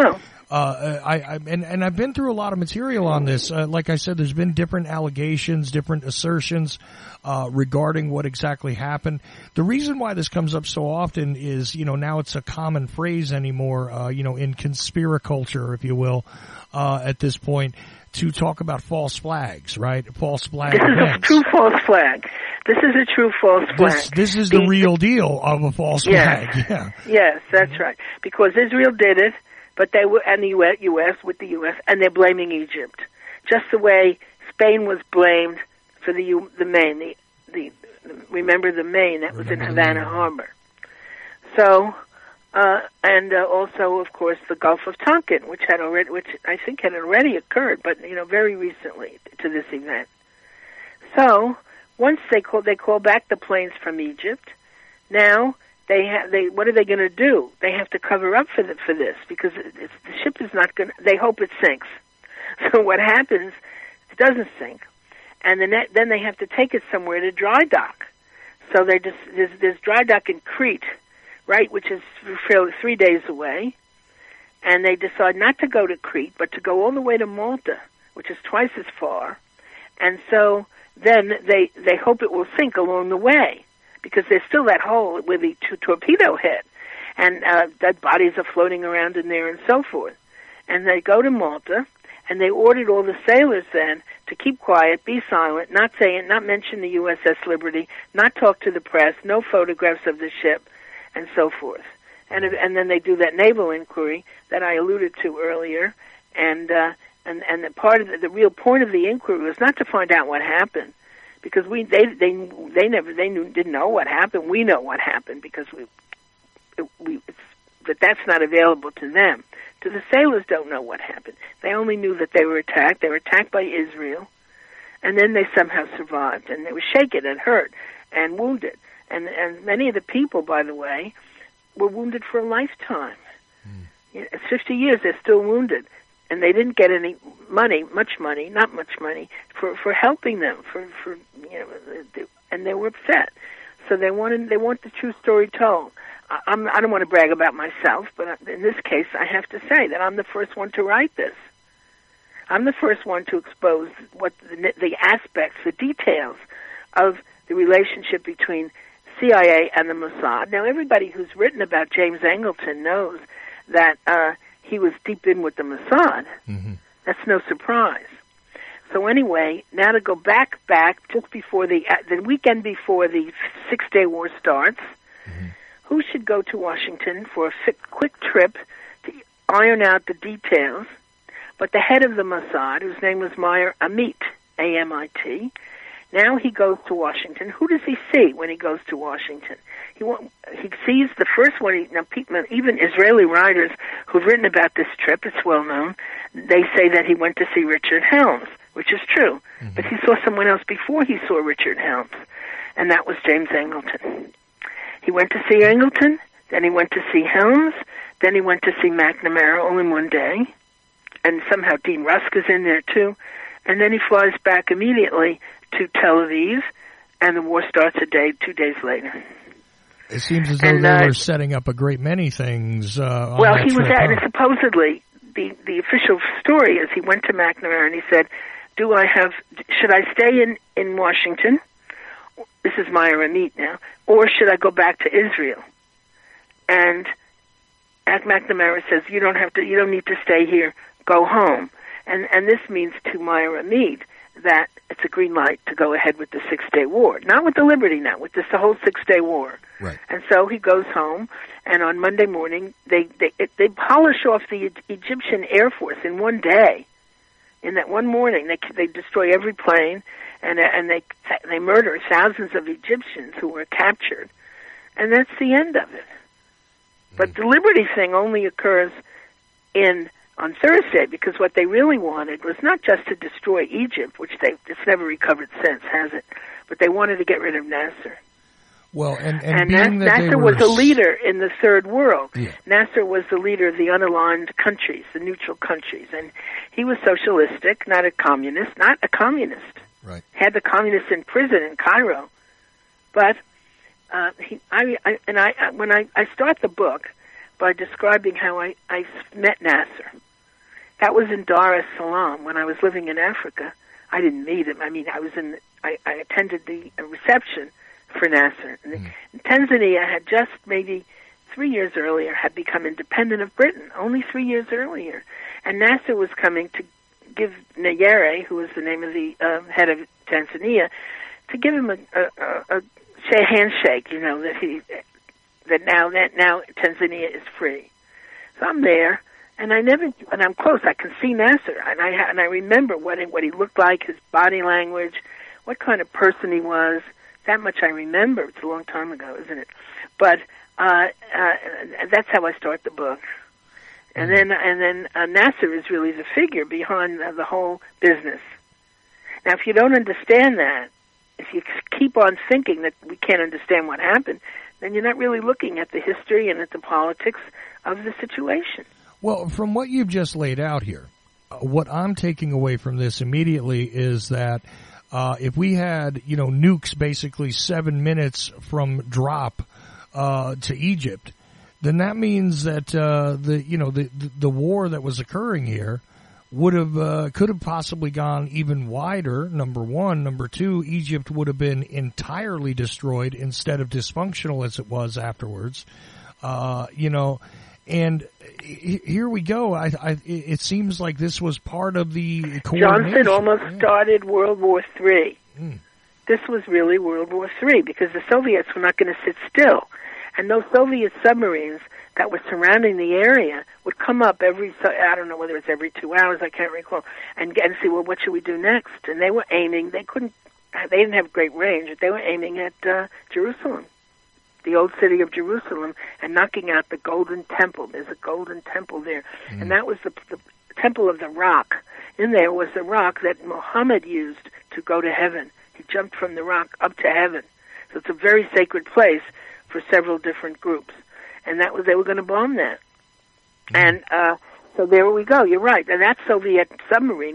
And I've been through a lot of material on this. Like I said, there's been different allegations, different assertions regarding what exactly happened. The reason why this comes up so often is, now it's a common phrase anymore, in conspiraculture, if you will, at this point, to talk about false flags, right? False flag events. This is a true false flag. This is a true false flag. This is the real deal of a false flag. Yeah. Yes, that's right. Because Israel did it, but they were, and the U.S. with the U.S., and they're blaming Egypt, just the way Spain was blamed for the Maine. Remember the Maine that was in Havana Harbor. So, and also, of course, the Gulf of Tonkin, which I think had already occurred, but very recently to this event. So, once they call back the planes from Egypt, now what are they going to do? They have to cover up for this because the ship is not going. They hope it sinks. So what happens? It doesn't sink, and then they have to take it somewhere to dry dock. So there's dry dock in Crete, right, which is 3 days away, and they decide not to go to Crete, but to go all the way to Malta, which is twice as far, and so then they hope it will sink along the way, because there's still that hole where the torpedo hit, and dead bodies are floating around in there and so forth. And they go to Malta, and they ordered all the sailors then to keep quiet, be silent, not mention the USS Liberty, not talk to the press, no photographs of the ship, and so forth. And then they do that naval inquiry that I alluded to earlier, and the part of the real point of the inquiry was not to find out what happened, because didn't know what happened. We know what happened because but that's not available to them. To the sailors, don't know what happened. They only knew that they were attacked. They were attacked by Israel, and then they somehow survived, and they were shaken and hurt and wounded. And many of the people, by the way, were wounded for a lifetime. It's 50 years, they're still wounded. And they didn't get any money, not much money, for helping them, and they were upset. So they want the true story told. I don't want to brag about myself, but in this case, I have to say that I'm the first one to write this. I'm the first one to expose what the aspects, the details of the relationship between CIA and the Mossad. Now, everybody who's written about James Angleton knows that he was deep in with the Mossad. Mm-hmm. That's no surprise. So anyway, now to go back just before the weekend before the 6-day war starts, mm-hmm. Who should go to Washington for a quick trip to iron out the details? But the head of the Mossad, whose name was Meyer Amit, A-M-I-T, now he goes to Washington. Who does he see when he goes to Washington? He sees the first one. Even Israeli writers who've written about this trip, it's well known, they say that he went to see Richard Helms, which is true. Mm-hmm. But he saw someone else before he saw Richard Helms, and that was James Angleton. He went to see Angleton, then he went to see Helms, then he went to see McNamara all in one day, and somehow Dean Rusk is in there too, and then he flies back immediately to Tel Aviv, and the war starts 2 days later. It seems as though they were setting up a great many things. Well, he was at, and supposedly the official story is he went to McNamara and he said, should I stay in Washington? This is Meyer Amit now, or should I go back to Israel? And McNamara says, you don't need to stay here, go home. And this means to Meyer Amit that it's a green light to go ahead with the 6-day war. Not with the Liberty now, with the whole 6-day war. Right. And so he goes home, and on Monday morning, they polish off the Egyptian Air Force in one day. In that one morning, they destroy every plane, and they murder thousands of Egyptians who were captured. And that's the end of it. But the Liberty thing only occurs on Thursday, because what they really wanted was not just to destroy Egypt, which it's never recovered since, has it? But they wanted to get rid of Nasser. Well, and Nasser was a leader in the Third World. Yeah. Nasser was the leader of the unaligned countries, the neutral countries, and he was socialistic, not a communist. Right. Had the communists in prison in Cairo, but when I start the book by describing how I met Nasser. That was in Dar es Salaam when I was living in Africa. I didn't meet him. I mean, I attended the reception for Nasser. In Tanzania had just maybe 3 years earlier had become independent of Britain, only 3 years earlier. And Nasser was coming to give Nyerere, who was the name of the head of Tanzania, to give him a handshake, that now Tanzania is free. So I'm there, and I'm close. I can see Nasser, and I remember what he looked like, his body language, what kind of person he was. That much I remember. It's a long time ago, isn't it? But that's how I start the book. And then Nasser is really the figure behind the whole business. Now, if you don't understand that, if you keep on thinking that we can't understand what happened, then you're not really looking at the history and at the politics of the situation. Well, from what you've just laid out here, what I'm taking away from this immediately is that if we had, nukes basically 7 minutes from drop to Egypt, then that means that the war that was occurring here could have possibly gone even wider. Number one. Number two, Egypt would have been entirely destroyed instead of dysfunctional as it was afterwards. And here we go. It seems like this was part of the coordination. Johnson almost started World War III. This was really World War III because the Soviets were not going to sit still. And those Soviet submarines that were surrounding the area would come up I don't know whether it's every 2 hours, I can't recall, and see, well, what should we do next? And they were aiming, they didn't have great range, but they were aiming at Jerusalem, the old city of Jerusalem, and knocking out the Golden Temple. There's a Golden Temple there. And that was the Temple of the Rock. In there was the rock that Muhammad used to go to heaven. He jumped from the rock up to heaven. So it's a very sacred place for several different groups. And they were going to bomb that. And so there we go. You're right. And that Soviet submarine,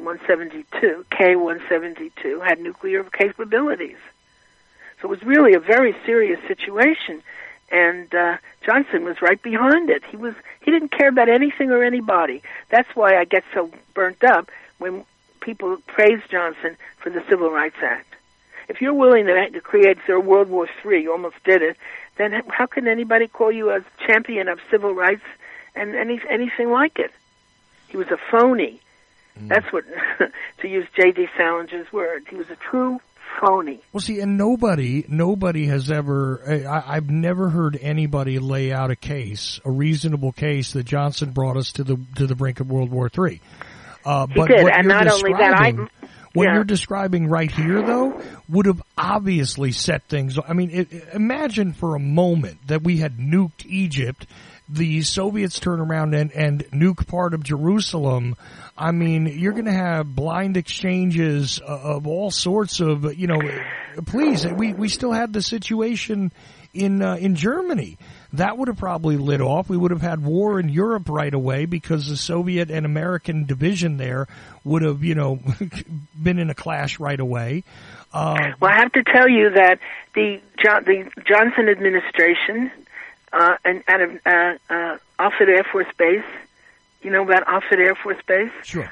K-172, had nuclear capabilities. So it was really a very serious situation. And Johnson was right behind it. He didn't care about anything or anybody. That's why I get so burnt up when people praise Johnson for the Civil Rights Act. If you're willing to create World War III, you almost did it, then how can anybody call you a champion of civil rights and anything like it? He was a phony. That's what, to use J.D. Salinger's word, he was a true phony. Well, see, and nobody has ever, I've never heard anybody lay out a reasonable case that Johnson brought us to the brink of World War III. He did, and not only that, what you're describing right here, though, would have obviously set things. I mean, imagine for a moment that we had nuked Egypt, the Soviets turn around and nuke part of Jerusalem. I mean, you're going to have blind exchanges of all sorts of, please, we still had the situation in Germany. That would have probably lit off. We would have had war in Europe right away because the Soviet and American division there would have, been in a clash right away. Well, I have to tell you that the Johnson administration and out of Offutt Air Force Base, you know about Offutt Air Force Base? Sure.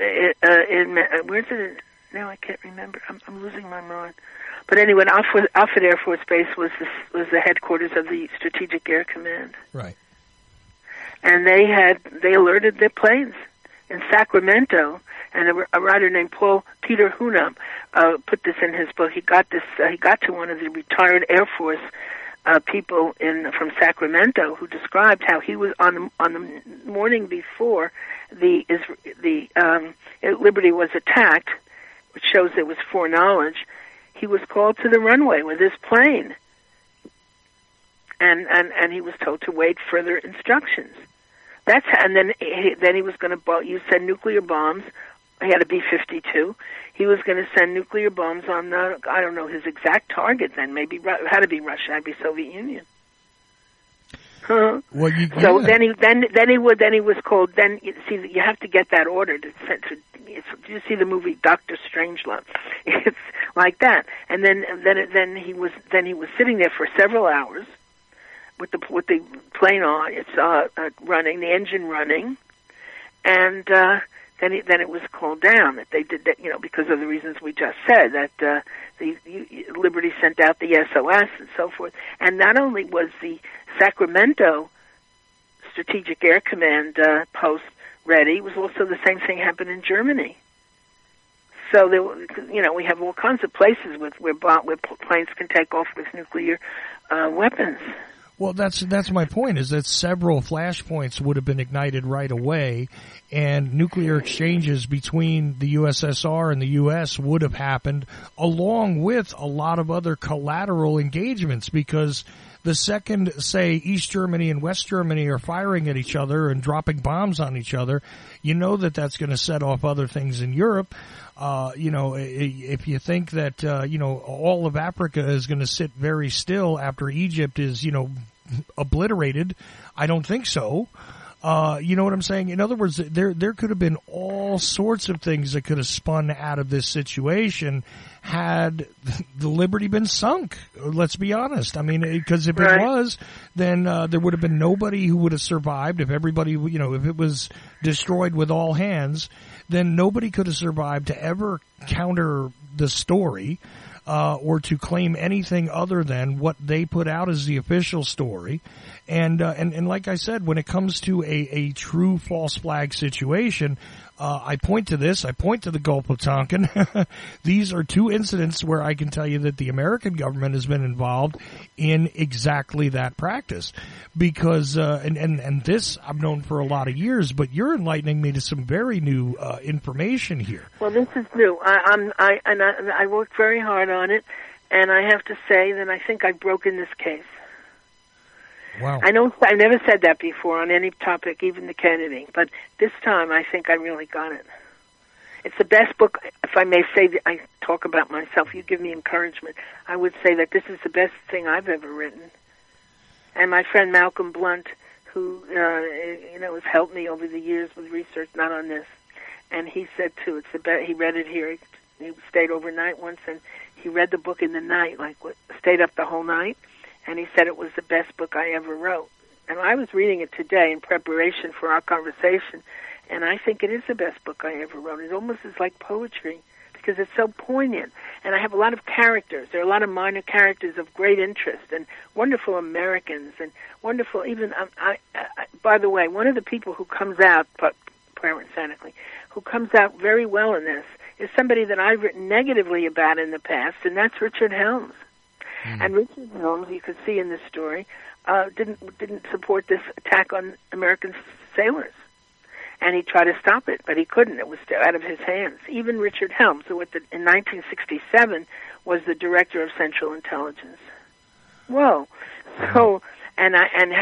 Where's it? Now I can't remember. I'm losing my mind. But anyway, Offutt Air Force Base was the headquarters of the Strategic Air Command. Right. And they alerted their planes in Sacramento, and a writer named Peter Hunab put this in his book. He got to one of the retired Air Force people from Sacramento who described how he was on the morning before the Liberty was attacked, which shows there was foreknowledge. He was called to the runway with his plane, and he was told to wait further instructions. And then he was going to send nuclear bombs. He had a B-52. He was going to send nuclear bombs on I don't know his exact target. Then maybe it had to be Russia. Had to be Soviet Union. Huh? Well, so then he was called. Then you have to get that order to send to. You see the movie Dr. Strangelove? It's like that. And then he was sitting there for several hours with the plane on. It's running, the engine running, and then it was called down. That they did that, because of the reasons we just said. That Liberty sent out the SOS and so forth. And not only was the Sacramento Strategic Air Command post ready, it was also the same thing happened in Germany. So we have all kinds of places where planes can take off with nuclear weapons. Well, that's my point, is that several flashpoints would have been ignited right away, and nuclear exchanges between the USSR and the U.S. would have happened, along with a lot of other collateral engagements, because the second, say, East Germany and West Germany are firing at each other and dropping bombs on each other, you know that's going to set off other things in Europe. If you think that, all of Africa is going to sit very still after Egypt is, obliterated, I don't think so. You know what I'm saying? In other words, there could have been all sorts of things that could have spun out of this situation had the Liberty been sunk. Let's be honest. I mean, because if it was, then there would have been nobody who would have survived. If everybody, if it was destroyed with all hands, then nobody could have survived to ever counter the story. Or to claim anything other than what they put out as the official story. And like I said, when it comes to a true false flag situation, I point to the Gulf of Tonkin. These are two incidents where I can tell you that the American government has been involved in exactly that practice. Because, and this I've known for a lot of years, but you're enlightening me to some very new, information here. Well, this is new. I worked very hard on it, and I have to say that I think I've broken this case. Wow. I never said that before on any topic, even the Kennedy, but this time I think I really got it. It's the best book, if I may say that I talk about myself, you give me encouragement. I would say that this is the best thing I've ever written. And my friend Malcolm Blunt, who, has helped me over the years with research, not on this, and he said too, it's the best. He read it here. He stayed overnight once, and he read the book in the night, stayed up the whole night. And he said it was the best book I ever wrote. And I was reading it today in preparation for our conversation, and I think it is the best book I ever wrote. It almost is like poetry because it's so poignant. And I have a lot of characters. There are a lot of minor characters of great interest and wonderful Americans and wonderful even, by the way, one of the people who comes out, parenthetically, who comes out very well in this is somebody that I've written negatively about in the past, and that's Richard Helms. And Richard Helms, you could see in this story, didn't support this attack on American sailors. And he tried to stop it, but he couldn't. It was out of his hands. Even Richard Helms, who in 1967 was the director of Central Intelligence. Whoa. So, and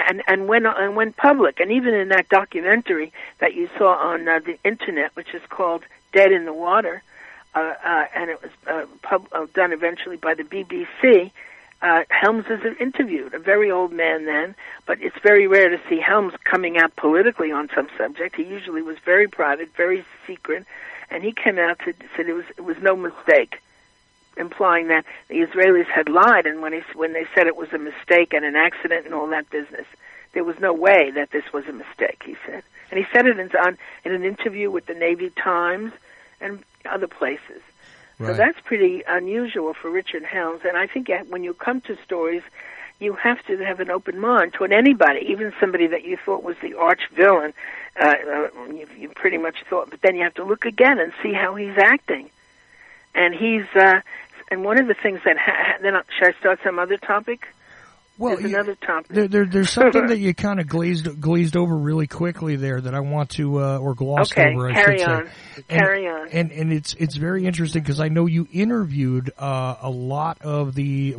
went public. And even in that documentary that you saw on the Internet, which is called Dead in the Water, and it was done eventually by the BBC, Helms is interviewed, a very old man then, but it's very rare to see Helms coming out politically on some subject. He usually was very private, very secret, and he came out to said it was no mistake, implying that the Israelis had lied, and when they said it was a mistake and an accident and all that business, there was no way that this was a mistake, he said. And he said it in an interview with the Navy Times and other places. So that's pretty unusual for Richard Helms, and I think when you come to stories, you have to have an open mind toward anybody, even somebody that you thought was the arch villain. You pretty much thought, but then you have to look again and see how he's acting. And and one of the things that should I start some other topic? Well, there's another topic. There's something that you kind of glazed over really quickly there that I want to or glossed over. I should say. Carry on. And it's very interesting because I know you interviewed a lot of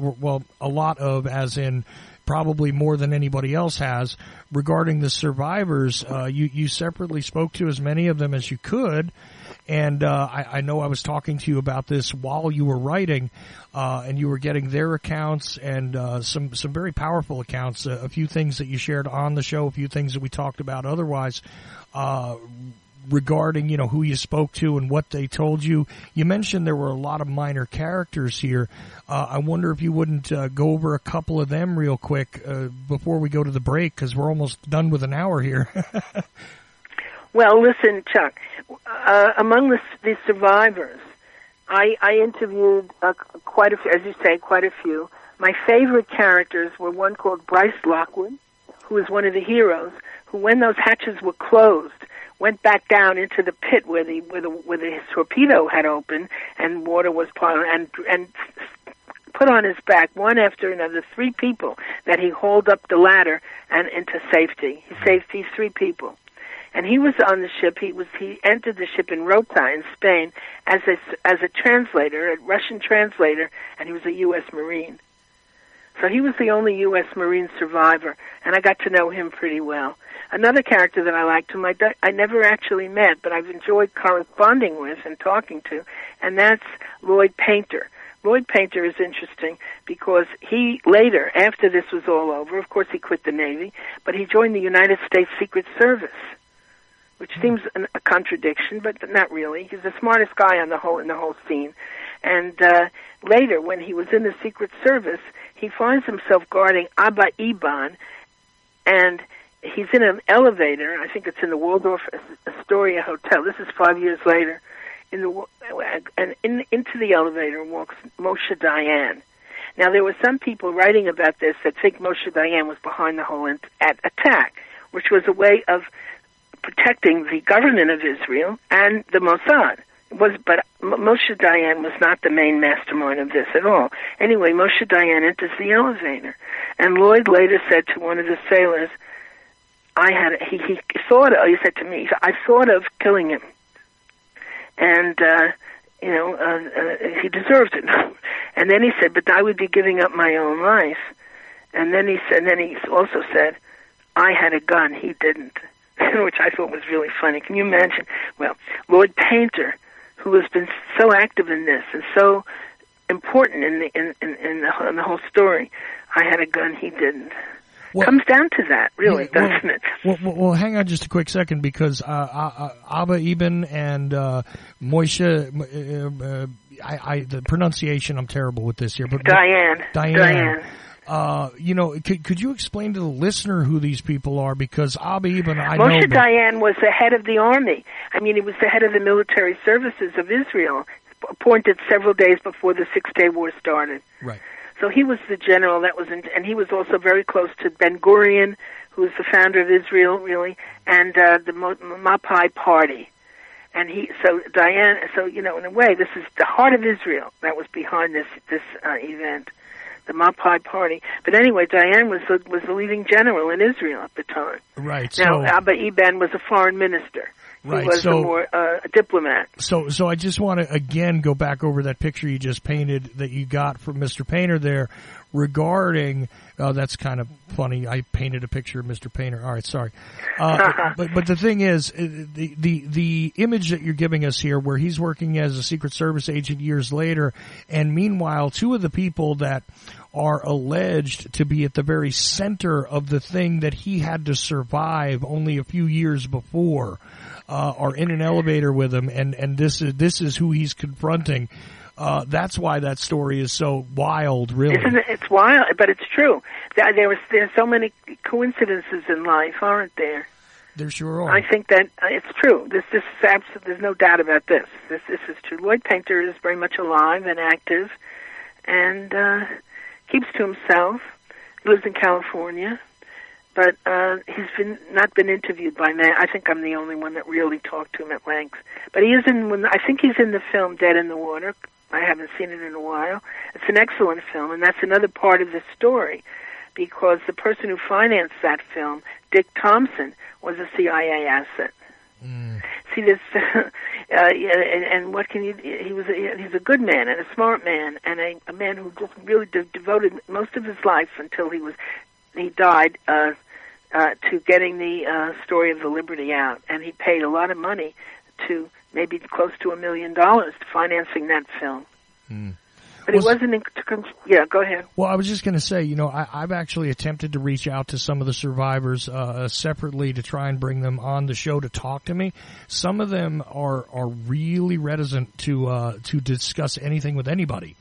as in probably more than anybody else has regarding the survivors. You separately spoke to as many of them as you could. And I know I was talking to you about this while you were writing, and you were getting their accounts and some very powerful accounts, a few things that you shared on the show, a few things that we talked about otherwise, regarding, who you spoke to and what they told you. You mentioned there were a lot of minor characters here. I wonder if you wouldn't go over a couple of them real quick before we go to the break, because we're almost done with an hour here. Well, listen, Chuck. Among the survivors, I interviewed quite a few, as you say, quite a few. My favorite characters were one called Bryce Lockwood, who was one of the heroes, who, when those hatches were closed, went back down into the pit where the torpedo had opened and water was pouring, and put on his back one after another 3 people that he hauled up the ladder and into safety. He saved these 3 people. And he was on the ship. He entered the ship in Rota in Spain as a translator, a Russian translator, and he was a U.S. Marine. So he was the only U.S. Marine survivor, and I got to know him pretty well. Another character that I liked, whom I never actually met, but I've enjoyed corresponding with and talking to, and that's Lloyd Painter. Lloyd Painter is interesting because he later, after this was all over, of course he quit the Navy, but he joined the United States Secret Service, which seems a contradiction, but not really. He's the smartest guy in the whole scene. And later, when he was in the Secret Service, he finds himself guarding Abba Eban, and he's in an elevator. I think it's in the Waldorf Astoria Hotel. This is 5 years later. Into the elevator walks Moshe Dayan. Now, there were some people writing about this that think Moshe Dayan was behind the whole attack, which was a way of protecting the government of Israel and the Mossad. But Moshe Dayan was not the main mastermind of this at all. Anyway, Moshe Dayan enters the elevator, and Lloyd later said to one of the sailors, he said to me, I thought of killing him. And, he deserved it. And then he said, but I would be giving up my own life. And then he also said, I had a gun, he didn't. Which I thought was really funny. Can you imagine? Well, Lloyd Painter, who has been so active in this and so important in the whole story, I had a gun, he didn't. Well, comes down to that, really, doesn't it? Well, hang on just a quick second, because Abba Eban and Moshe, the pronunciation, I'm terrible with this here, but Diane. Could you explain to the listener who these people are? Because Abba Eban, I know. Moshe Dayan was the head of the army. I mean, he was the head of the military services of Israel, appointed several days before the Six-Day War started. Right. So he was the general and he was also very close to Ben Gurion, who was the founder of Israel, really, and the Mapai Party. And in a way, this is the heart of Israel that was behind this event, the Mapai Party. But anyway, Dayan was the leading general in Israel at the time. Right. Now, Abba Eban was a foreign minister. Right. He was a diplomat. So I just want to again go back over that picture you just painted that you got from Mr. Painter there regarding. That's kind of funny. I painted a picture of Mr. Painter. All right, sorry. But the thing is, the image that you're giving us here, where he's working as a Secret Service agent years later, and meanwhile, 2 of the people that are alleged to be at the very center of the thing that he had to survive only a few years before. Are in an elevator with him, and this is who he's confronting. That's why that story is so wild, really. Isn't it? It's wild, but it's true. There's so many coincidences in life, aren't there? There sure are. I think that it's true. This is there's no doubt about this. This is true. Lloyd Painter is very much alive and active, and keeps to himself. He lives in California. But he's not been interviewed by me. I think I'm the only one that really talked to him at length. But I think he's in the film Dead in the Water. I haven't seen it in a while. It's an excellent film, and that's another part of the story, because the person who financed that film, Dick Thompson, was a CIA asset. Mm. See this, and what can you? He's a good man and a smart man, and a man who just really devoted most of his life until he died to getting the story of the Liberty out, and he paid a lot of money to maybe close to $1 million to financing that film. Mm. But he wasn't. Yeah, go ahead. Well, I was just going to say, I've actually attempted to reach out to some of the survivors separately to try and bring them on the show to talk to me. Some of them are really reticent to discuss anything with anybody.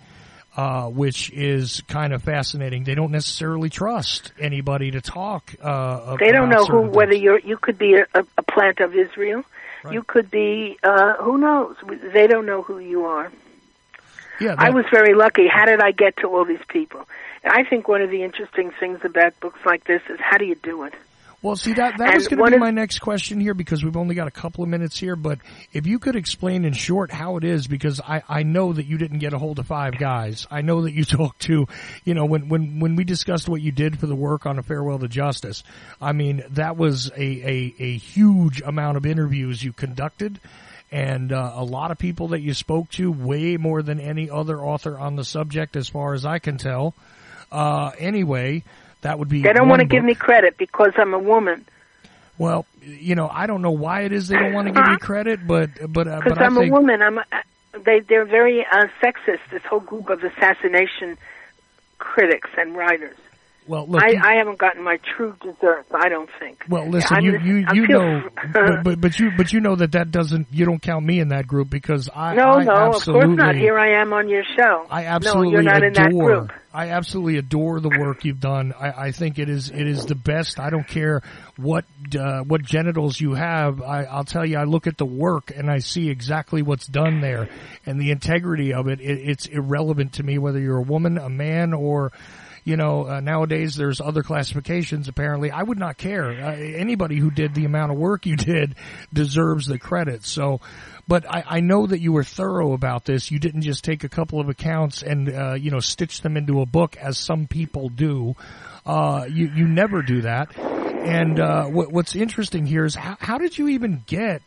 which is kind of fascinating. They don't necessarily trust anybody to talk. They don't know whether you could be a plant of Israel. Right. You could be, who knows? They don't know who you are. Yeah, I was very lucky. How did I get to all these people? I think one of the interesting things about books like this is how do you do it? Well, see, that was going to be my next question here, because we've only got a couple of minutes here, but if you could explain in short how it is, because I know that you didn't get a hold of 5 guys. I know that you talked to, when we discussed what you did for the work on A Farewell to Justice, I mean, that was a huge amount of interviews you conducted, and a lot of people that you spoke to, way more than any other author on the subject, as far as I can tell. Anyway, that would be. They don't want to give me credit because I'm a woman. Well, I don't know why it is they don't want to give you credit, but because I'm a woman, they're very sexist. This whole group of assassination critics and writers. Well, look, I haven't gotten my true deserts. I don't think. Well, listen, you know, but you know that doesn't. You don't count me in that group, because I of course not. Here I am on your show. I absolutely you're not in that group. I absolutely adore the work you've done. I think it is the best. I don't care what genitals you have. I'll tell you, I look at the work and I see exactly what's done there, and the integrity of it. It's irrelevant to me whether you're a woman, a man, or nowadays there's other classifications. Apparently, I would not care. Anybody who did the amount of work you did deserves the credit. So. But I know that you were thorough about this. You didn't just take a couple of accounts and, stitch them into a book, as some people do. You never do that. And what's interesting here is how did you even get,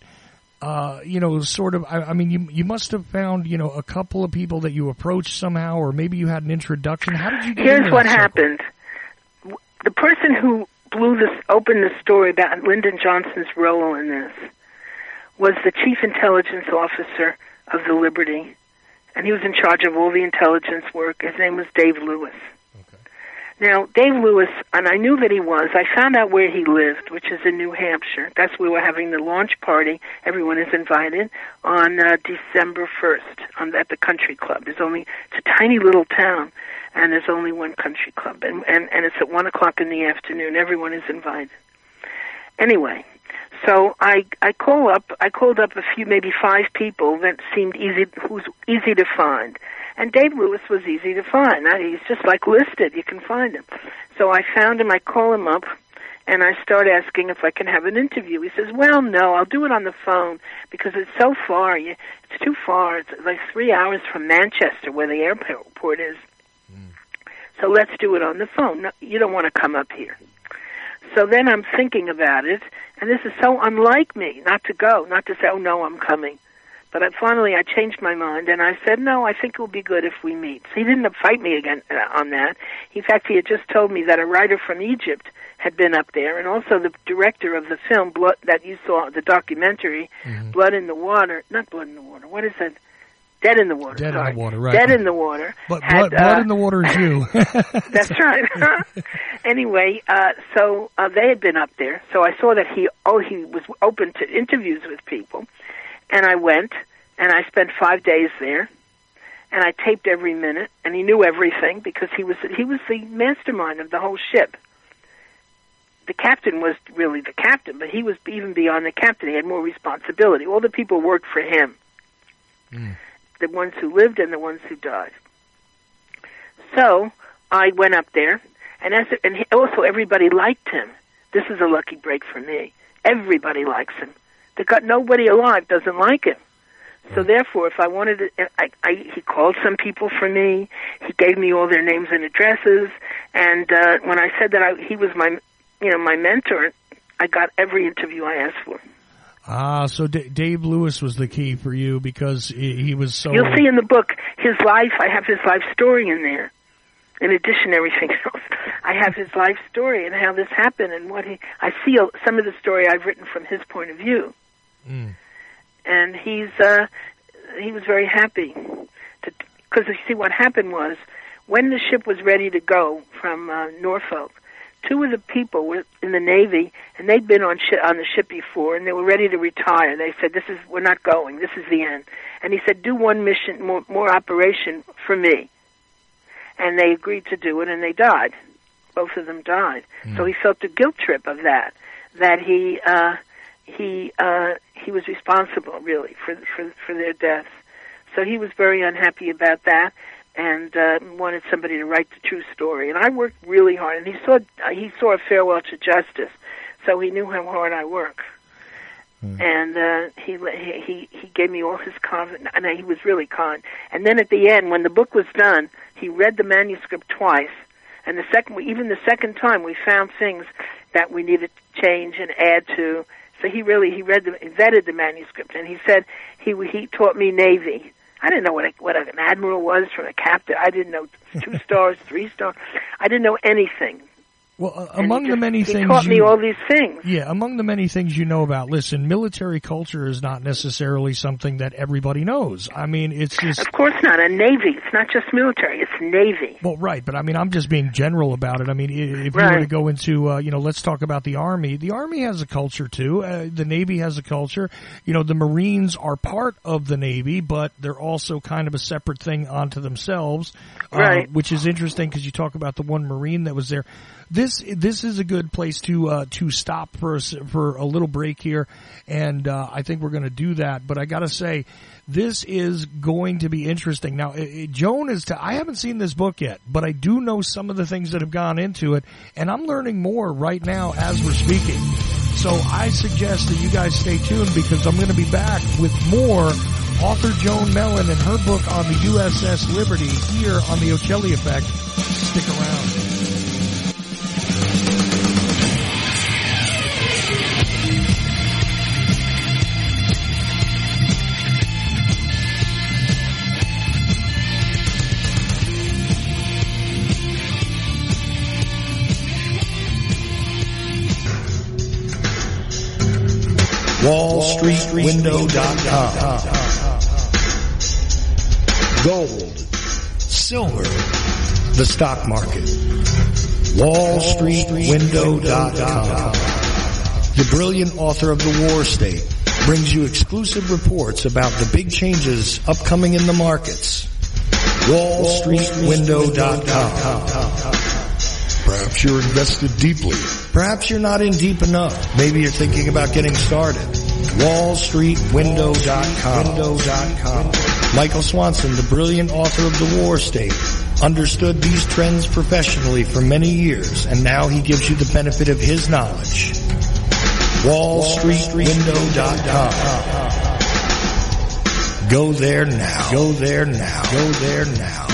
you must have found, a couple of people that you approached somehow, or maybe you had an introduction. How did you get Here's what happened. The person who opened the story about Lyndon Johnson's role in this was the chief intelligence officer of the Liberty, and he was in charge of all the intelligence work. His name was Dave Lewis. Okay. Now, Dave Lewis, and I knew that he was, I found out where he lived, which is in New Hampshire. That's where we're having the launch party. Everyone is invited on December 1st at the country club. It's a tiny little town, and there's only one country club, and it's at 1 o'clock in the afternoon. Everyone is invited. Anyway, so I called up a few, maybe 5 people that seemed easy to find. And Dave Lewis was easy to find. He's just listed. You can find him. So I found him, I call him up, and I start asking if I can have an interview. He says, well, no, I'll do it on the phone because it's so far. It's too far. It's like 3 hours from Manchester, where the airport is. So let's do it on the phone. No, you don't want to come up here. So then I'm thinking about it, and this is so unlike me, not to say, oh, no, I'm coming. But finally I changed my mind, and I said, no, I think it will be good if we meet. So he didn't fight me again on that. In fact, he had just told me that a writer from Egypt had been up there, and also the director of the film that you saw, the documentary, Blood in the Water. Not Blood in the Water. What is that? Dead in the Water. Dead in the Water, right. Dead in the Water. But blood in the Water is you. That's right. Anyway, so they had been up there. So I saw that he was open to interviews with people. And I went, and I spent 5 days there. And I taped every minute, and he knew everything because he was the mastermind of the whole ship. The captain was really the captain, but he was even beyond the captain. He had more responsibility. All the people worked for him. The ones who lived and the ones who died. So I went up there, and also everybody liked him. This is a lucky break for me. Everybody likes him. Nobody alive doesn't like him. So therefore, if I wanted to, he called some people for me. He gave me all their names and addresses. And when I said that he was my mentor, I got every interview I asked for. So Dave Lewis was the key for you because he was so... You'll see in the book his life. I have his life story in there. In addition to everything else, I have his life story and how this happened and I see some of the story I've written from his point of view. And he was very happy because you see what happened was when the ship was ready to go from Norfolk, 2 of the people were in the Navy, and they'd been on the ship before, and they were ready to retire. They said, we're not going. This is the end. And he said, do one mission, more operation for me. and they agreed to do it, and they died. Both of them died. So he felt the guilt trip of that he was responsible, really, for their deaths. So he was very unhappy about that, and wanted somebody to write the true story. And I worked really hard, and he saw a Farewell to Justice, so he knew how hard I work. And he gave me all his confidence, and he was really kind. And then at the end, when the book was done, he read the manuscript twice. And the second time, we found things that we needed to change and add to. So he vetted the manuscript, and he said he taught me Navy. I didn't know what an admiral was from a captain. I didn't know 2 stars, 3 stars. I didn't know anything. Well, among the many things he taught me all these things. Yeah, among the many things you know about, listen, military culture is not necessarily something that everybody knows. I mean, it's just... Of course not. And Navy, it's not just military, it's Navy. Well, right, but I mean, I'm just being general about it. I mean, if you were to go into, let's talk about the Army. The Army has a culture, too. The Navy has a culture. The Marines are part of the Navy, but they're also kind of a separate thing onto themselves, which is interesting because you talk about the one Marine that was there. This is a good place to stop for a little break here, and I think we're going to do that. But I got to say, this is going to be interesting. Now, Joan I haven't seen this book yet, but I do know some of the things that have gone into it, and I'm learning more right now as we're speaking. So I suggest that you guys stay tuned because I'm going to be back with more author Joan Mellen and her book on the USS Liberty here on the Ocelli Effect. Stick around. WallStreetWindow.com. Gold, silver, the stock market. WallStreetWindow.com. The brilliant author of The War State brings you exclusive reports about the big changes upcoming in the markets. WallStreetWindow.com. Perhaps you're invested deeply. Perhaps you're not in deep enough. Maybe you're thinking about getting started. WallStreetWindow.com. Michael Swanson, the brilliant author of The War State, understood these trends professionally for many years, and now he gives you the benefit of his knowledge. WallStreetWindow.com. Go there now. Go there now. Go there now.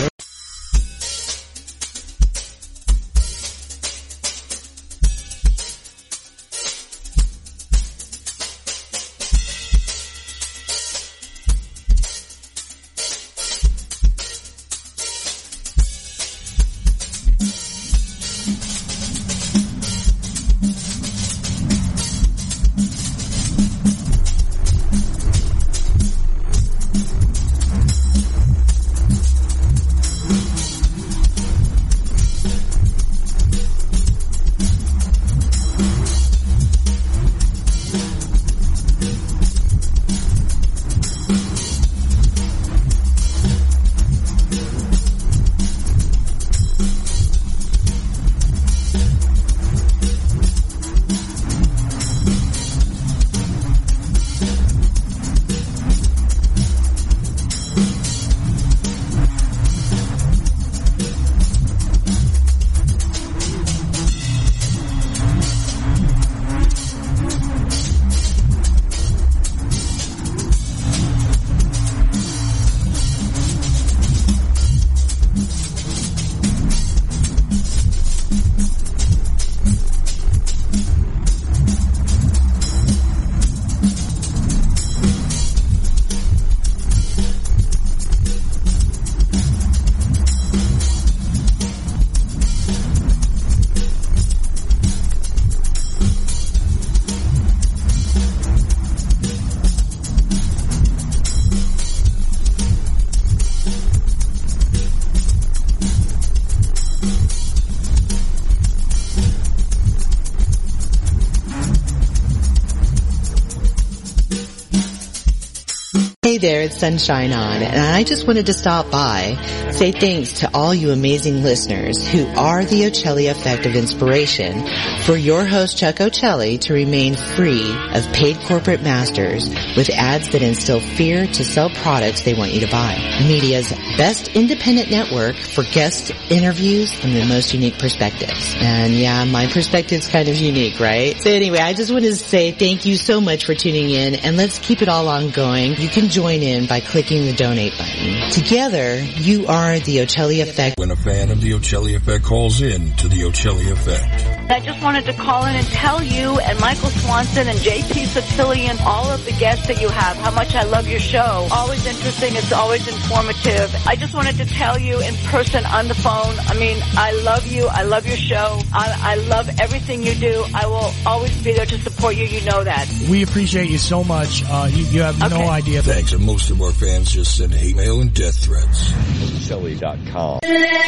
there, it's Sunshine On, and I just wanted to stop by, say thanks to all you amazing listeners who are the Ocelli Effect of inspiration for your host Chuck Ocelli to remain free of paid corporate masters with ads that instill fear to sell products they want you to buy. Media's best independent network for guest interviews and the most unique perspectives. And yeah, my perspective's kind of unique, right? So anyway, I just wanted to say thank you so much for tuning in, and let's keep it all ongoing. You can join in by clicking the donate button. Together, you are the Ocelli Effect. When a fan of the Ocelli Effect calls in to the Ocelli Effect. I just wanted to call in and tell you and Michael Swanson and JP Sotillian, all of the guests that you have, how much I love your show. Always interesting. It's always informative. I just wanted to tell you in person on the phone. I mean, I love you. I love your show. I love everything you do. I will always be there to support you. You know that. We appreciate you so much. You have no idea. Thanks, and most of our fans just send hate mail and death threats. Ocelli.com.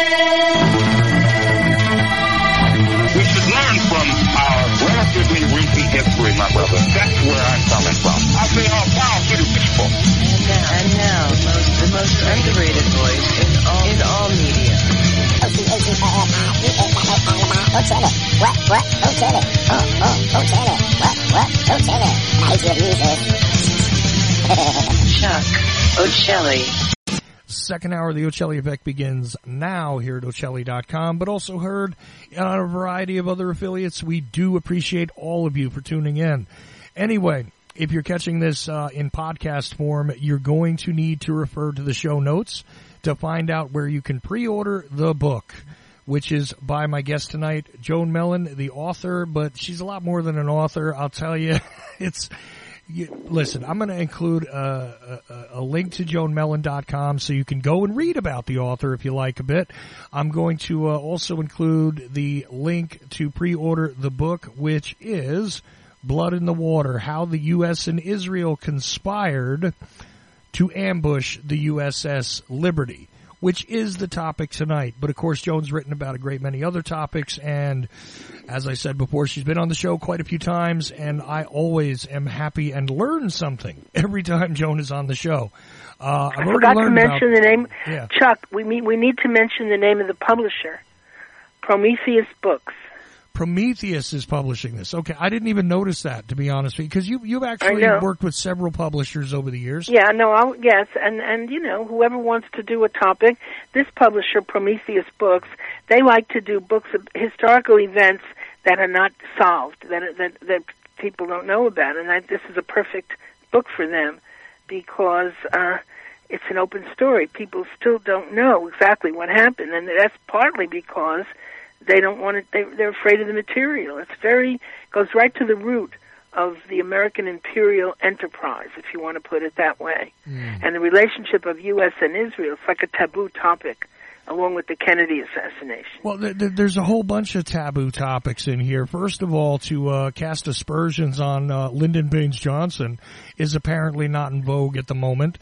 We should learn from our relatively recent history, my brother. That's where I'm coming from. I say all power to the people. And now, the most underrated voice in all media. Ocelli. What? Ocelli. Ocelli. What? Ocelli. Nice music. Chuck Ocelli. Second hour of the Ocelli Effect begins now here at Ocelli.com, but also heard on a variety of other affiliates. We do appreciate all of you for tuning in. Anyway, if you're catching this in podcast form, you're going to need to refer to the show notes to find out where you can pre-order the book, which is by my guest tonight, Joan Mellon, the author, but she's a lot more than an author. I'll tell you, listen, I'm going to include a link to joanmellon.com so you can go and read about the author if you like a bit. I'm going to also include the link to pre-order the book, which is Blood in the Water, How the U.S. and Israel Conspired to Ambush the USS Liberty, which is the topic tonight. But, of course, Joan's written about a great many other topics, and as I said before, she's been on the show quite a few times, and I always am happy and learn something every time Joan is on the show. I forgot to mention the name. Yeah. Chuck, we need to mention the name of the publisher, Prometheus Books. Prometheus is publishing this. Okay, I didn't even notice that, to be honest with you, because you've actually worked with several publishers over the years. Yeah, no, yes, and you know, whoever wants to do a topic, this publisher, Prometheus Books, they like to do books of historical events that are not solved, that people don't know about, and this is a perfect book for them because it's an open story. People still don't know exactly what happened, and that's partly because they don't want it. They're afraid of the material. Goes right to the root of the American imperial enterprise, if you want to put it that way. And the relationship of U.S. and Israel, it's like a taboo topic, along with the Kennedy assassination. Well, there's a whole bunch of taboo topics in here. First of all, to cast aspersions on Lyndon Baines Johnson is apparently not in vogue at the moment.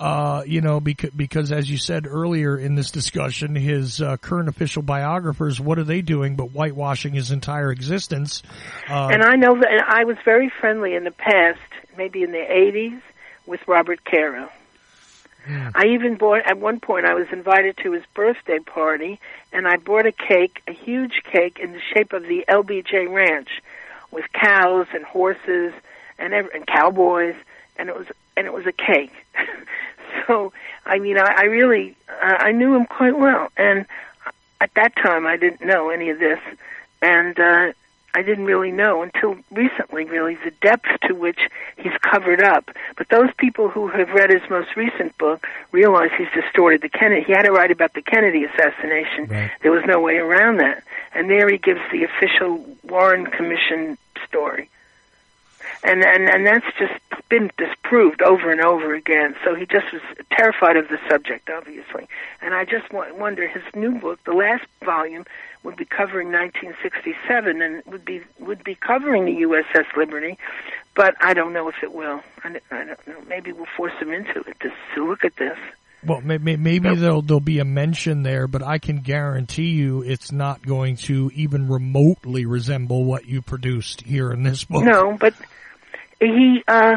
Because as you said earlier in this discussion, his current official biographers, what are they doing but whitewashing his entire existence? And I know that I was very friendly in the past, maybe in the 80s, with Robert Caro. I even bought, at one point I was invited to his birthday party, and I bought a cake, a huge cake in the shape of the LBJ Ranch, with cows and horses and cowboys, and it was a cake. So, I mean, I really, I knew him quite well, and at that time I didn't know any of this, and I didn't really know until recently, really, the depth to which he's covered up. But those people who have read his most recent book realize he's distorted the Kennedy. He had to write about the Kennedy assassination. Right. There was no way around that. And there he gives the official Warren Commission story. And that's just been disproved over and over again. So he just was terrified of the subject, obviously. And I just wonder, his new book, the last volume, would be covering 1967 and would be covering the USS Liberty, but I don't know if it will. I don't know. Maybe we'll force him into it to look at this. Well, maybe there'll be a mention there, but I can guarantee you it's not going to even remotely resemble what you produced here in this book. No, but he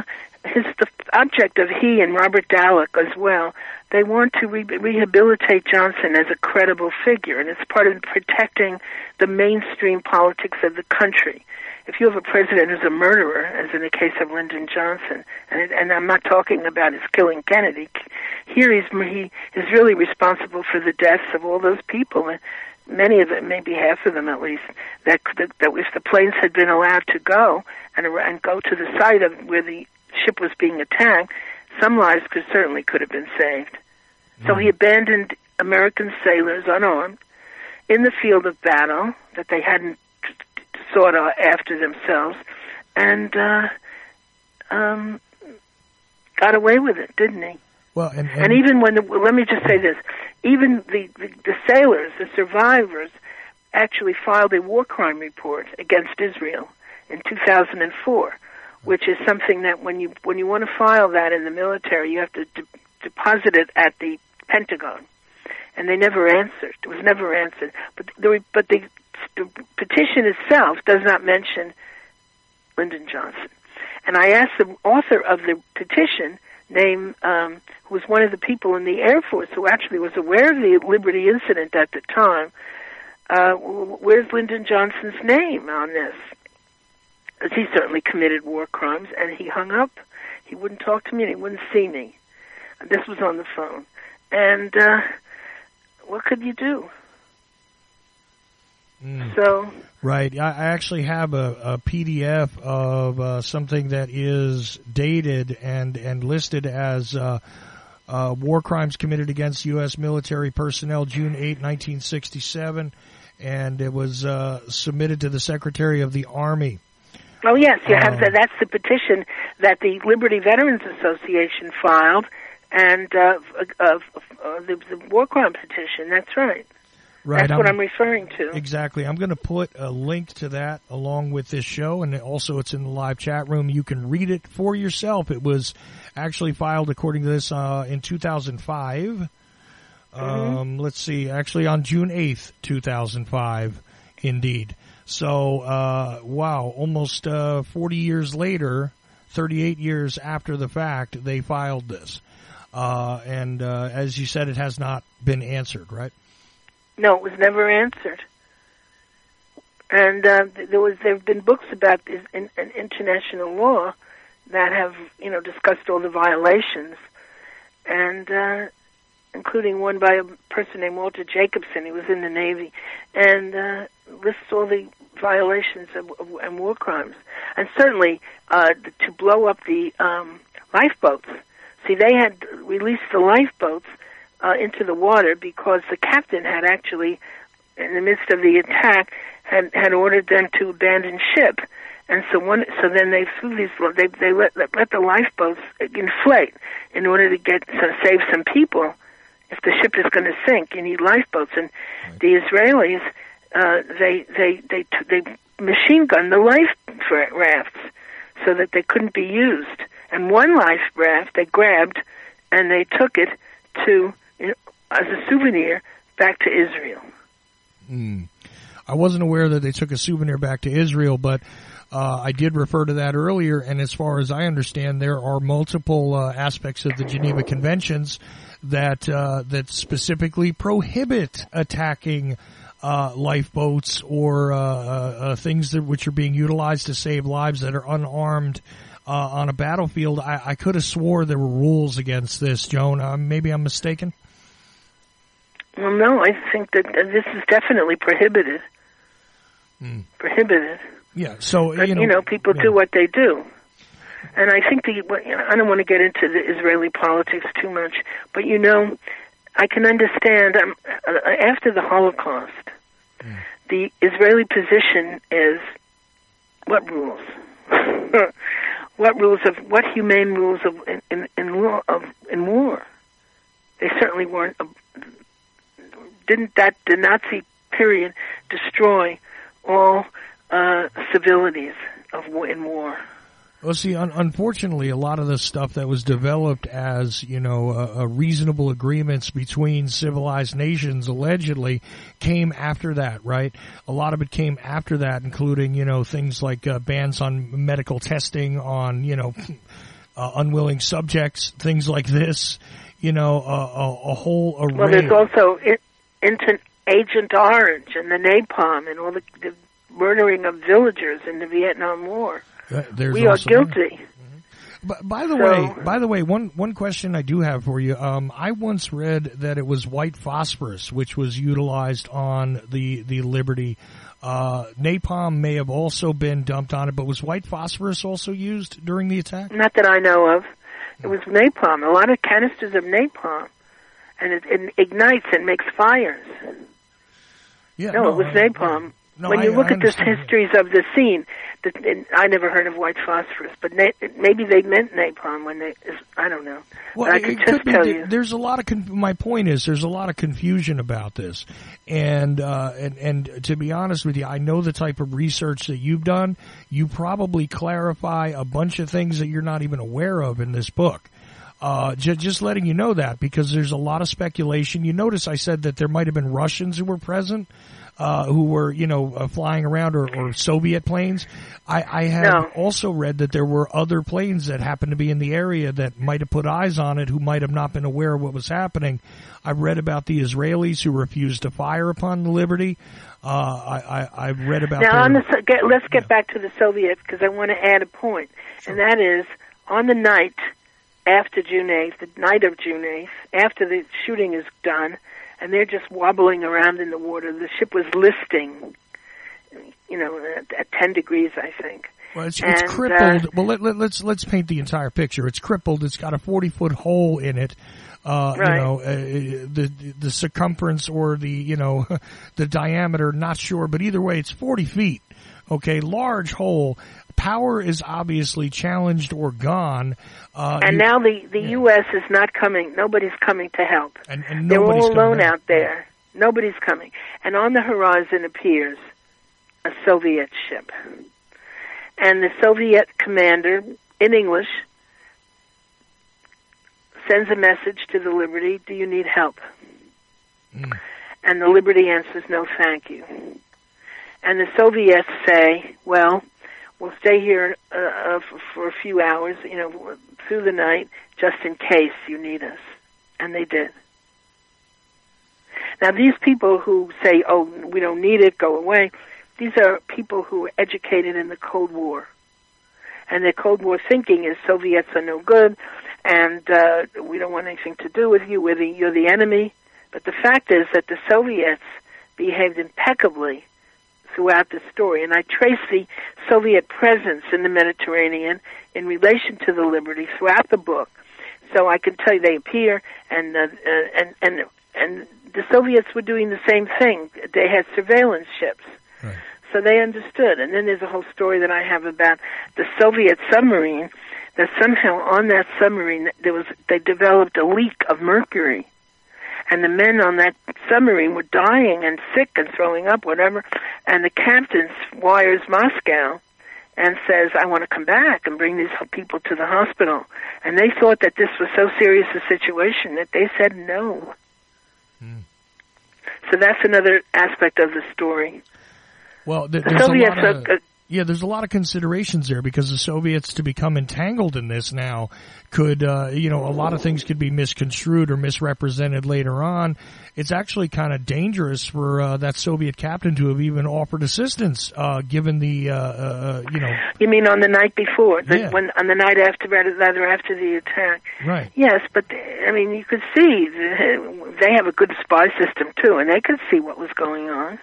the object of he and Robert Dallek as well, they want to rehabilitate Johnson as a credible figure, and it's part of protecting the mainstream politics of the country. If you have a president who's a murderer, as in the case of Lyndon Johnson, and I'm not talking about his killing Kennedy, here he is really responsible for the deaths of all those people, and many of them, maybe half of them at least, that if the planes had been allowed to go and go to the site of where the ship was being attacked, some lives could have been saved. So he abandoned American sailors unarmed in the field of battle that they hadn't sought after themselves, and got away with it, didn't he? Well, and even when let me just say this: even the sailors, the survivors, actually filed a war crime report against Israel in 2004, which is something that when you want to file that in the military, you have to deposit it at the Pentagon, and they never answered. It was never answered. But the petition itself does not mention Lyndon Johnson. And I asked the author of the petition, who was one of the people in the Air Force who actually was aware of the Liberty incident at the time, where's Lyndon Johnson's name on this? Because he certainly committed war crimes, and he hung up. He wouldn't talk to me, and he wouldn't see me. And this was on the phone. And what could you do? So right, I actually have a PDF of something that is dated and listed as war crimes committed against U.S. military personnel, June 8, 1967, and it was submitted to the Secretary of the Army. Oh yes, you have that's the petition that the Liberty Veterans Association filed, and the war crime petition. That's right. Right, that's what I'm referring to. Exactly. I'm going to put a link to that along with this show, and also it's in the live chat room. You can read it for yourself. It was actually filed, according to this, in 2005. Let's see, actually on June 8th, 2005, indeed. So, wow, almost 40 years later, 38 years after the fact, they filed this. And as you said, it has not been answered, right? No, it was never answered. And there have been books about this in international law that have, discussed all the violations, and including one by a person named Walter Jacobson. He was in the Navy, and lists all the violations and war crimes. And certainly to blow up the lifeboats. See, they had released the lifeboats into the water because the captain had actually, in the midst of the attack, had ordered them to abandon ship, and so then they threw these. They let the lifeboats inflate in order to save some people. If the ship is going to sink, you need lifeboats, and the Israelis they machine gunned the life rafts so that they couldn't be used. And one life raft they grabbed and they took it to as a souvenir back to Israel. I wasn't aware that they took a souvenir back to Israel, but I did refer to that earlier, and as far as I understand, there are multiple aspects of the Geneva Conventions that specifically prohibit attacking lifeboats or things which are being utilized to save lives that are unarmed on a battlefield. I could have swore there were rules against this, Joan. Maybe I'm mistaken? Well, no, I think that this is definitely prohibited. Prohibited. Yeah, so, but, people do what they do. And I think I don't want to get into the Israeli politics too much, but I can understand, after the Holocaust, the Israeli position is what rules? What humane rules in war? They certainly weren't. Didn't the Nazi period destroy all civilities in war? Well, see, unfortunately, a lot of the stuff that was developed as, reasonable agreements between civilized nations, allegedly, came after that, right? A lot of it came after that, including, things like bans on medical testing, on, unwilling subjects, things like this. You know, a whole array. Well, there's also Agent Orange and the napalm and all the murdering of villagers in the Vietnam War. We are guilty. By the way, one question I do have for you. I once read that it was white phosphorus which was utilized on the Liberty. Napalm may have also been dumped on it, but was white phosphorus also used during the attack? Not that I know of. It was napalm. A lot of canisters of napalm, and it ignites and makes fires. Yeah, it was napalm. When you look at the histories of the scene, I never heard of white phosphorus, but maybe they meant napalm when I don't know. Well, I could just tell you. There's a lot of my point is there's a lot of confusion about this, and to be honest with you, I know the type of research that you've done. You probably clarify a bunch of things that you're not even aware of in this book. Just letting you know that, because there's a lot of speculation. You notice I said that there might have been Russians who were present. Who were, flying around, or Soviet planes. I have also read that there were other planes that happened to be in the area that might have put eyes on it, who might have not been aware of what was happening. I've read about the Israelis who refused to fire upon the Liberty. I've read about... Now, let's get back to the Soviets, because I want to add a point, and that is, on the night after June 8th, the night of June 8th, after the shooting is done, and they're just wobbling around in the water. The ship was listing, at 10 degrees, I think. Well, it's crippled. Well, let's paint the entire picture. It's crippled. It's got a 40-foot hole in it. Right. The circumference or the the diameter, not sure, but either way, it's 40 feet. Okay, large hole. Power is obviously challenged or gone. And now the U.S. is not coming. Nobody's coming to help. And they're all alone out there. Nobody's coming. And on the horizon appears a Soviet ship. And the Soviet commander, in English, sends a message to the Liberty, do you need help? And the Liberty answers, no, thank you. And the Soviets say, well, we'll stay here for a few hours, through the night, just in case you need us. And they did. Now, these people who say, oh, we don't need it, go away, these are people who were educated in the Cold War. And their Cold War thinking is Soviets are no good, and we don't want anything to do with you, you're the enemy. But the fact is that the Soviets behaved impeccably throughout the story, and I trace the Soviet presence in the Mediterranean in relation to the Liberty throughout the book. So I can tell you they appear, and the Soviets were doing the same thing. They had surveillance ships, right. So they understood. And then there's a whole story that I have about the Soviet submarine. That somehow on that submarine they developed a leak of mercury. And the men on that submarine were dying and sick and throwing up, whatever. And the captain wires Moscow and says, I want to come back and bring these people to the hospital. And they thought that this was so serious a situation that they said no. So that's another aspect of the story. Well, there's a lot of considerations there, because the Soviets, to become entangled in this now, could, a lot of things could be misconstrued or misrepresented later on. It's actually kind of dangerous for that Soviet captain to have even offered assistance, given the, You mean on the night before, on the night after, rather after the attack? Right. Yes, but you could see they have a good spy system too, and they could see what was going on.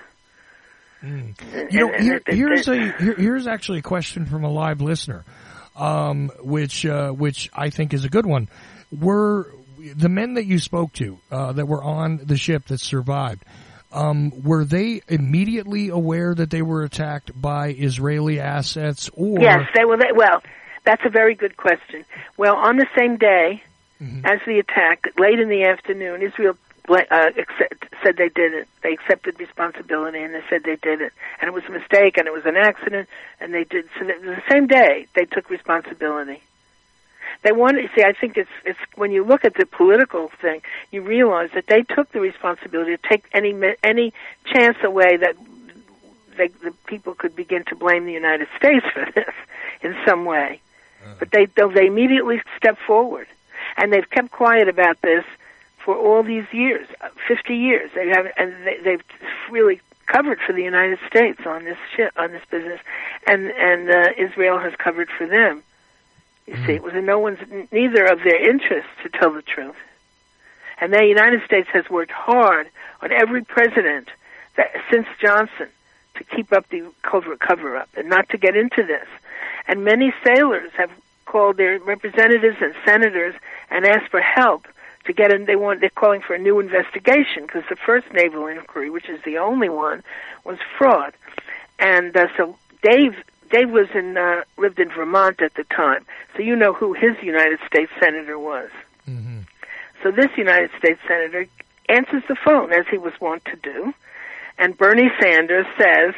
Here's actually a question from a live listener, which I think is a good one. Were the men that you spoke to that were on the ship that survived, were they immediately aware that they were attacked by Israeli assets? Or yes, they were. Well, that's a very good question. Well, on the same day as the attack, late in the afternoon, Israel said they did it. They accepted responsibility, and they said they did it. And it was a mistake, and it was an accident, and they did. So the same day, they took responsibility. They wanted. See, I think it's when you look at the political thing, you realize that they took the responsibility to take any chance away that the people could begin to blame the United States for this in some way. But they immediately stepped forward, and they've kept quiet about this for all these years, 50 years. They've really covered for the United States on this business, and Israel has covered for them. You see, it was in neither of their interests to tell the truth. And the United States has worked hard on every president since Johnson to keep up the cover-up and not to get into this. And many sailors have called their representatives and senators and asked for help to get in. They're calling for a new investigation because the first naval inquiry, which is the only one, was fraud. And so Dave lived in Vermont at the time, so you know who his United States senator was. Mm-hmm. So this United States senator answers the phone, as he was wont to do, and Bernie Sanders says,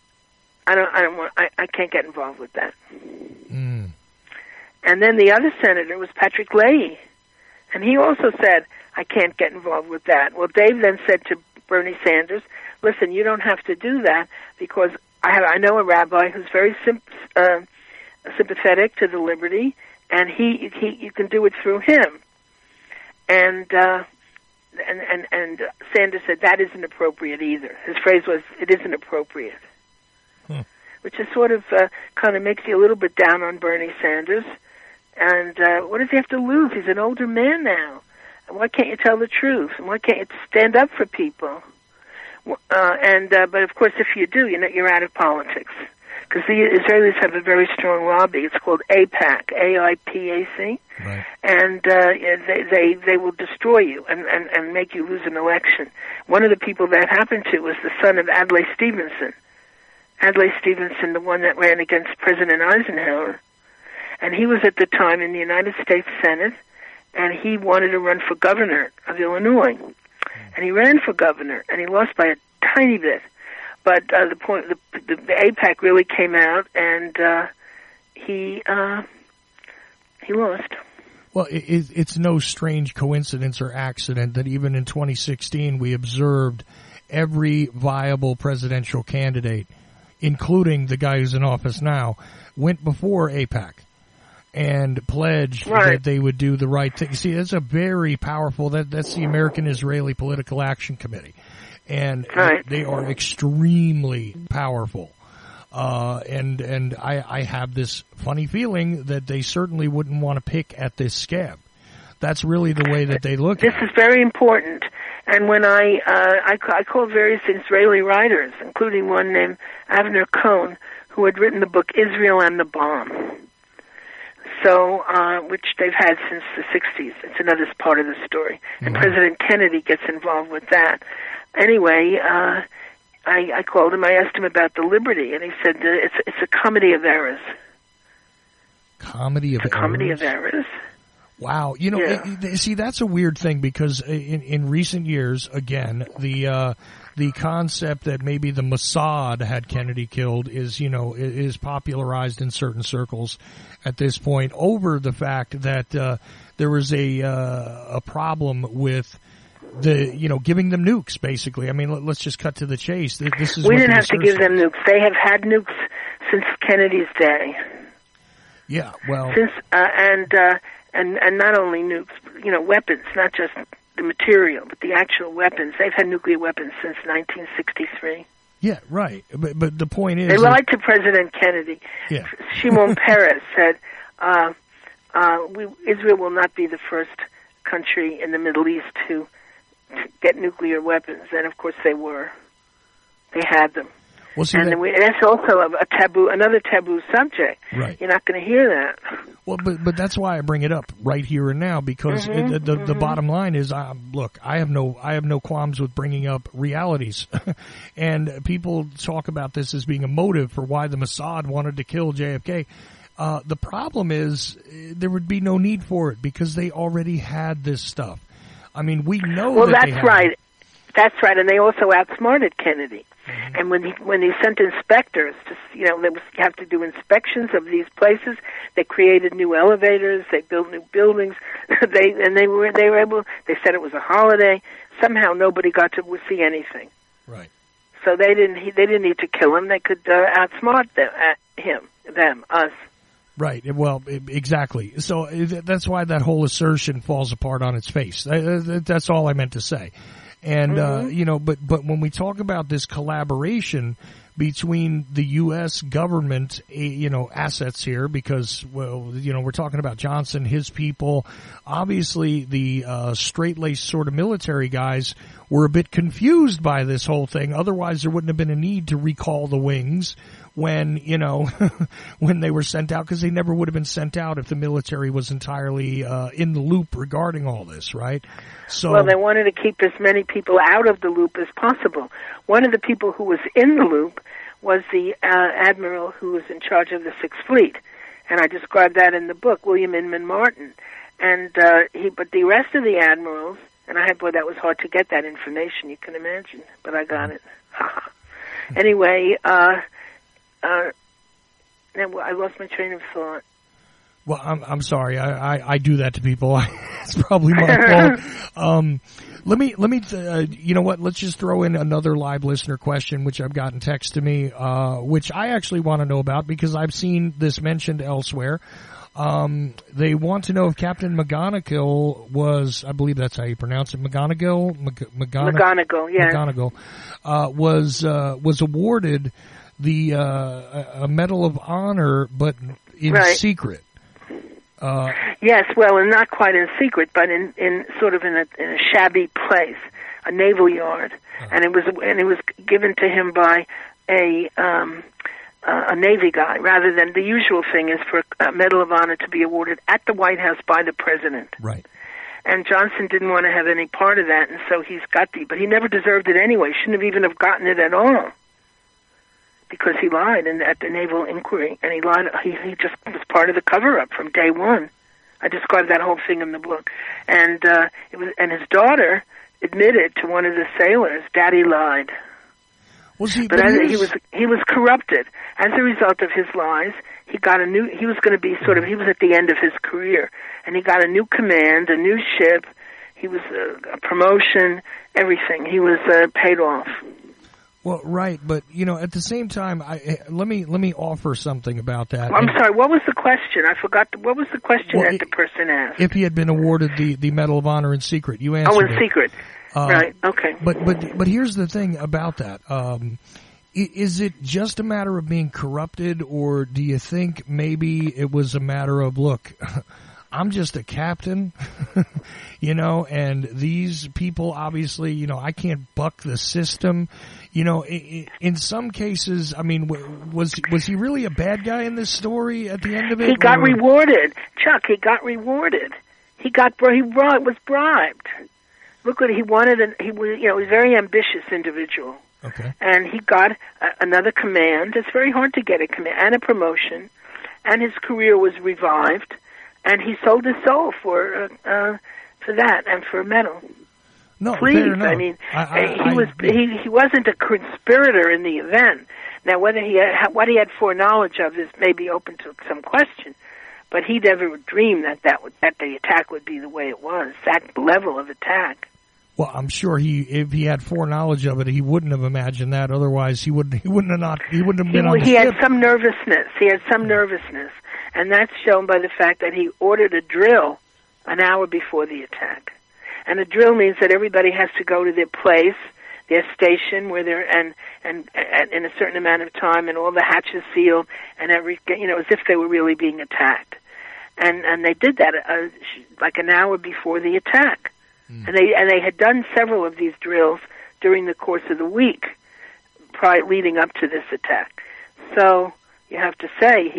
I can't get involved with that. Mm. And then the other senator was Patrick Leahy, and he also said, I can't get involved with that. Well, Dave then said to Bernie Sanders, listen, you don't have to do that because I know a rabbi who's very sympathetic to the liberty, and you can do it through him. And Sanders said that isn't appropriate either. His phrase was, "It isn't appropriate," which is sort of kind of makes you a little bit down on Bernie Sanders. And what does he have to lose? He's an older man now. And why can't you tell the truth? And why can't you stand up for people? But of course, if you do, you're out of politics. Because the Israelis have a very strong lobby. It's called AIPAC, AIPAC, right. And they will destroy you and make you lose an election. One of the people that happened to was the son of Adlai Stevenson. Adlai Stevenson, the one that ran against President Eisenhower. And he was at the time in the United States Senate, and he wanted to run for governor of Illinois. And he ran for governor, and he lost by a tiny bit. But the AIPAC really came out, and he lost. Well, it's no strange coincidence or accident that even in 2016 we observed every viable presidential candidate, including the guy who's in office now, went before AIPAC and pledged that they would do the right thing. See, that's a very powerful, that's the American Israeli Political Action Committee. And they are extremely powerful. And I have this funny feeling that they certainly wouldn't want to pick at this scab. That's really the way that they look at it. This is very important. And when I called various Israeli writers, including one named Avner Cohen, who had written the book Israel and the Bomb. So, which they've had since the 60s. It's another part of the story. And President Kennedy gets involved with that. Anyway, I called him. I asked him about the liberty, and he said it's a comedy of errors. Comedy of errors? Comedy of errors. Wow. See, that's a weird thing because in recent years, again, the concept that maybe the Mossad had Kennedy killed is popularized in certain circles at this point over the fact that there was a problem with giving them nukes, basically. I mean, let's just cut to the chase. We didn't have to give them nukes. They have had nukes since Kennedy's day. Yeah, well, since and not only nukes, but, weapons, not just the material, but the actual weapons. They've had nuclear weapons since 1963. Yeah, right. But the point is, they lied to President Kennedy. Yeah. Shimon Peres said, "Israel will not be the first country in the Middle East to get nuclear weapons," and of course they were. They had them. Well, see, and that's also another taboo subject. Right. You're not going to hear that. Well, but that's why I bring it up right here and now because the bottom line is, look, I have no qualms with bringing up realities, and people talk about this as being a motive for why the Mossad wanted to kill JFK. The problem is there would be no need for it because they already had this stuff. I mean, we know. Well, that that's right. That's right, and they also outsmarted Kennedy. And when he sent inspectors to, you have to do inspections of these places. They created new elevators. They built new buildings. They were able. They said it was a holiday. Somehow nobody got to see anything. Right. So they didn't need to kill him. They could outsmart us. Right. Well, exactly. So that's why that whole assertion falls apart on its face. That's all I meant to say. And, but when we talk about this collaboration between the U.S. government, assets here, because, we're talking about Johnson, his people, obviously the straight-laced sort of military guys were a bit confused by this whole thing. Otherwise, there wouldn't have been a need to recall the wings when, when they were sent out, because they never would have been sent out if the military was entirely in the loop regarding all this, right? So, well, they wanted to keep as many people out of the loop as possible. One of the people who was in the loop was the admiral who was in charge of the Sixth Fleet, and I described that in the book, William Inman Martin. And but the rest of the admirals, and that was hard to get that information, you can imagine, but I got it. Anyway, now I lost my train of thought. Well, I'm sorry. I do that to people. It's probably my fault. Let me. You know what? Let's just throw in another live listener question, which I've gotten text to me, which I actually want to know about because I've seen this mentioned elsewhere. They want to know if Captain McGonagall was, I believe that's how you pronounce it, McGonagall, yeah. McGonagall, was awarded the a Medal of Honor, but in secret. Yes, well, and not quite in secret, but in sort of in a shabby place, a naval yard, and it was given to him by a Navy guy, rather than the usual thing is for a Medal of Honor to be awarded at the White House by the president. Right. And Johnson didn't want to have any part of that, and so he's got but he never deserved it anyway. Shouldn't have even have gotten it at all, because he lied at the naval inquiry, and he lied. He just was part of the cover-up from day one. I described that whole thing in the book, and and his daughter admitted to one of the sailors, "Daddy lied." Well, he was corrupted as a result of his lies. He was going to be he was at the end of his career, and he got a new command, a new ship. He was a promotion, everything. He was paid off. Well, right, but at the same time, let me offer something about that. I'm sorry. What was the question? I forgot. What was the question that the person asked? If he had been awarded the Medal of Honor in secret, you answered. Oh, in secret. Right. Okay. But here's the thing about that. Is it just a matter of being corrupted, or do you think maybe it was a matter of, look, I'm just a captain, and these people obviously, I can't buck the system. In some cases, I mean, was he really a bad guy in this story at the end of it? He got rewarded, Chuck. He got rewarded. He was bribed. Look what he wanted, and he was a very ambitious individual. Okay. And he got another command. It's very hard to get a command and a promotion, and his career was revived. And he sold his soul for that and for a medal. No, please. Fair enough. I mean, he wasn't a conspirator in the event. Now, whether what he had foreknowledge of is maybe open to some question, but he never dreamed that the attack would be the way it was. That level of attack. Well, I'm sure if he had foreknowledge of it, he wouldn't have imagined that. Otherwise, he wouldn't have been on the ship. He had some nervousness. And that's shown by the fact that he ordered a drill an hour before the attack. And a drill means that everybody has to go to their place, their station, where they're and in a certain amount of time, and all the hatches sealed, and as if they were really being attacked. And they did that like an hour before the attack. And they had done several of these drills during the course of the week, leading up to this attack. So you have to say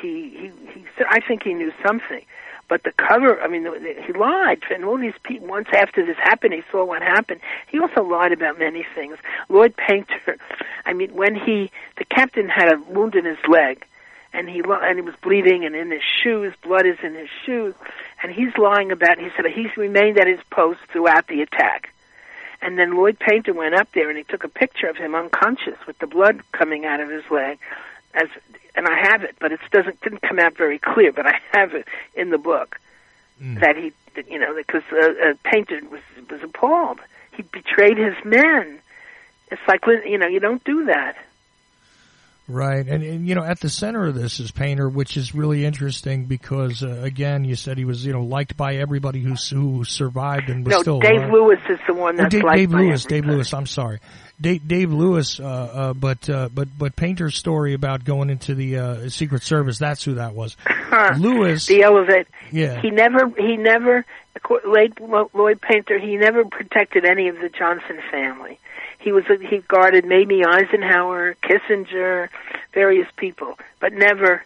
I think he knew something, but the cover. I mean, he lied, and all these people. Once after this happened, he saw what happened. He also lied about many things. Lloyd Painter. I mean, when the captain had a wound in his leg, and he was bleeding, and in his shoes, blood is in his shoes, and he's lying about. He said he's remained at his post throughout the attack. And then Lloyd Painter went up there, and he took a picture of him unconscious with the blood coming out of his leg. And I have it, but it didn't come out very clear. But I have it in the book that he, because Painter was appalled. He betrayed his men. It's like you don't do that. Right, and at the center of this is Painter, which is really interesting because again, you said he was liked by everybody who survived and was still Dave alive. Lewis is the one that's liked Dave by Lewis. everybody. Dave Lewis. I'm sorry, Dave Lewis. But Painter's story about going into the Secret Service. That's who that was. Lewis. The elevator. Yeah. He never. Lloyd Painter. He never protected any of the Johnson family. He guarded Mamie Eisenhower, Kissinger, various people, but never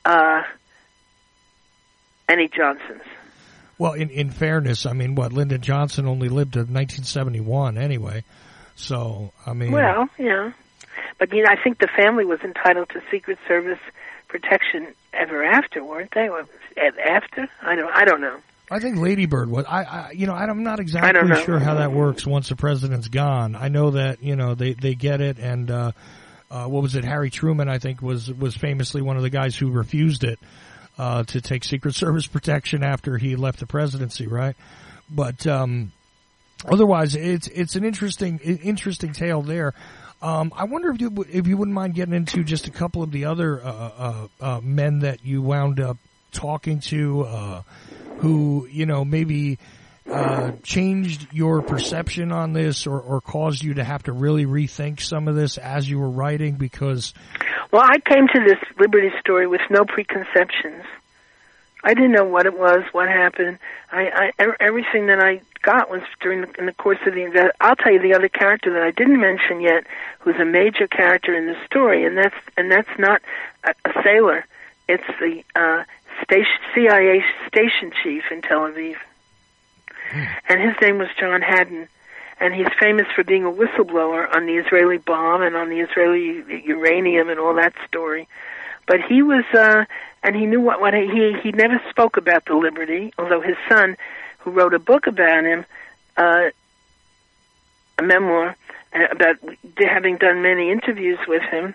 any Johnsons. Well, in fairness, I mean, Lyndon Johnson only lived to 1971 anyway. So, I mean... Well, yeah. But, I think the family was entitled to Secret Service protection ever after, weren't they? After? I don't know. I think Lady Bird was. I'm not exactly sure how that works once the president's gone. I know that they get it, and what was it? Harry Truman, I think, was famously one of the guys who refused it to take Secret Service protection after he left the presidency, right? But otherwise, it's an interesting tale there. I wonder if you wouldn't mind getting into just a couple of the other men that you wound up talking to. Who, maybe changed your perception on this or caused you to have to really rethink some of this as you were writing because... Well, I came to this Liberty story with no preconceptions. I didn't know what it was, what happened. Everything that I got was in the course of the event. I'll tell you the other character that I didn't mention yet, who's a major character in the story, and that's not a sailor. It's the... CIA station chief in Tel Aviv. And his name was John Haddon. And he's famous for being a whistleblower on the Israeli bomb and on the Israeli uranium and all that story. But he was, and he knew what he never spoke about the Liberty, although his son, who wrote a book about him, a memoir about having done many interviews with him,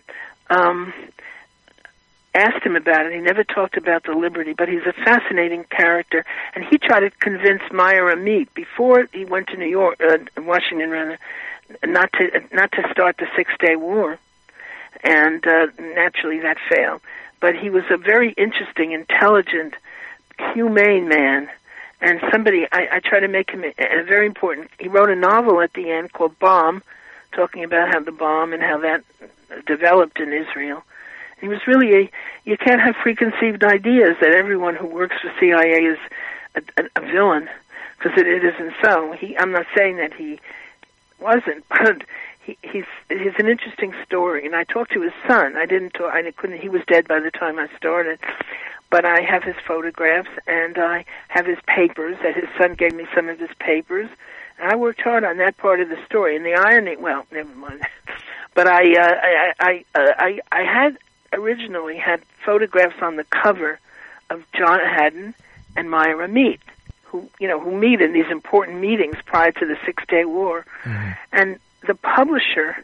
asked him about it. He never talked about the Liberty, but he's a fascinating character. And he tried to convince Meyer Amit before he went to New York, Washington rather, not to start the 6-Day War. And naturally that failed. But he was a very interesting, intelligent, humane man. And somebody, I try to make him a very important, he wrote a novel at the end called Bomb, talking about how the bomb and how that developed in Israel. He was really you can't have preconceived ideas that everyone who works for CIA is a villain, because it isn't so. I'm not saying that he wasn't, but he's an interesting story. And I talked to his son. I couldn't. He was dead by the time I started. But I have his photographs and I have his papers. That his son gave me some of his papers. And I worked hard on that part of the story. And the irony, well, never mind. But I had originally had photographs on the cover of John Haddon and Meyer Amit, who meet in these important meetings prior to the 6-Day War. Mm-hmm. And the publisher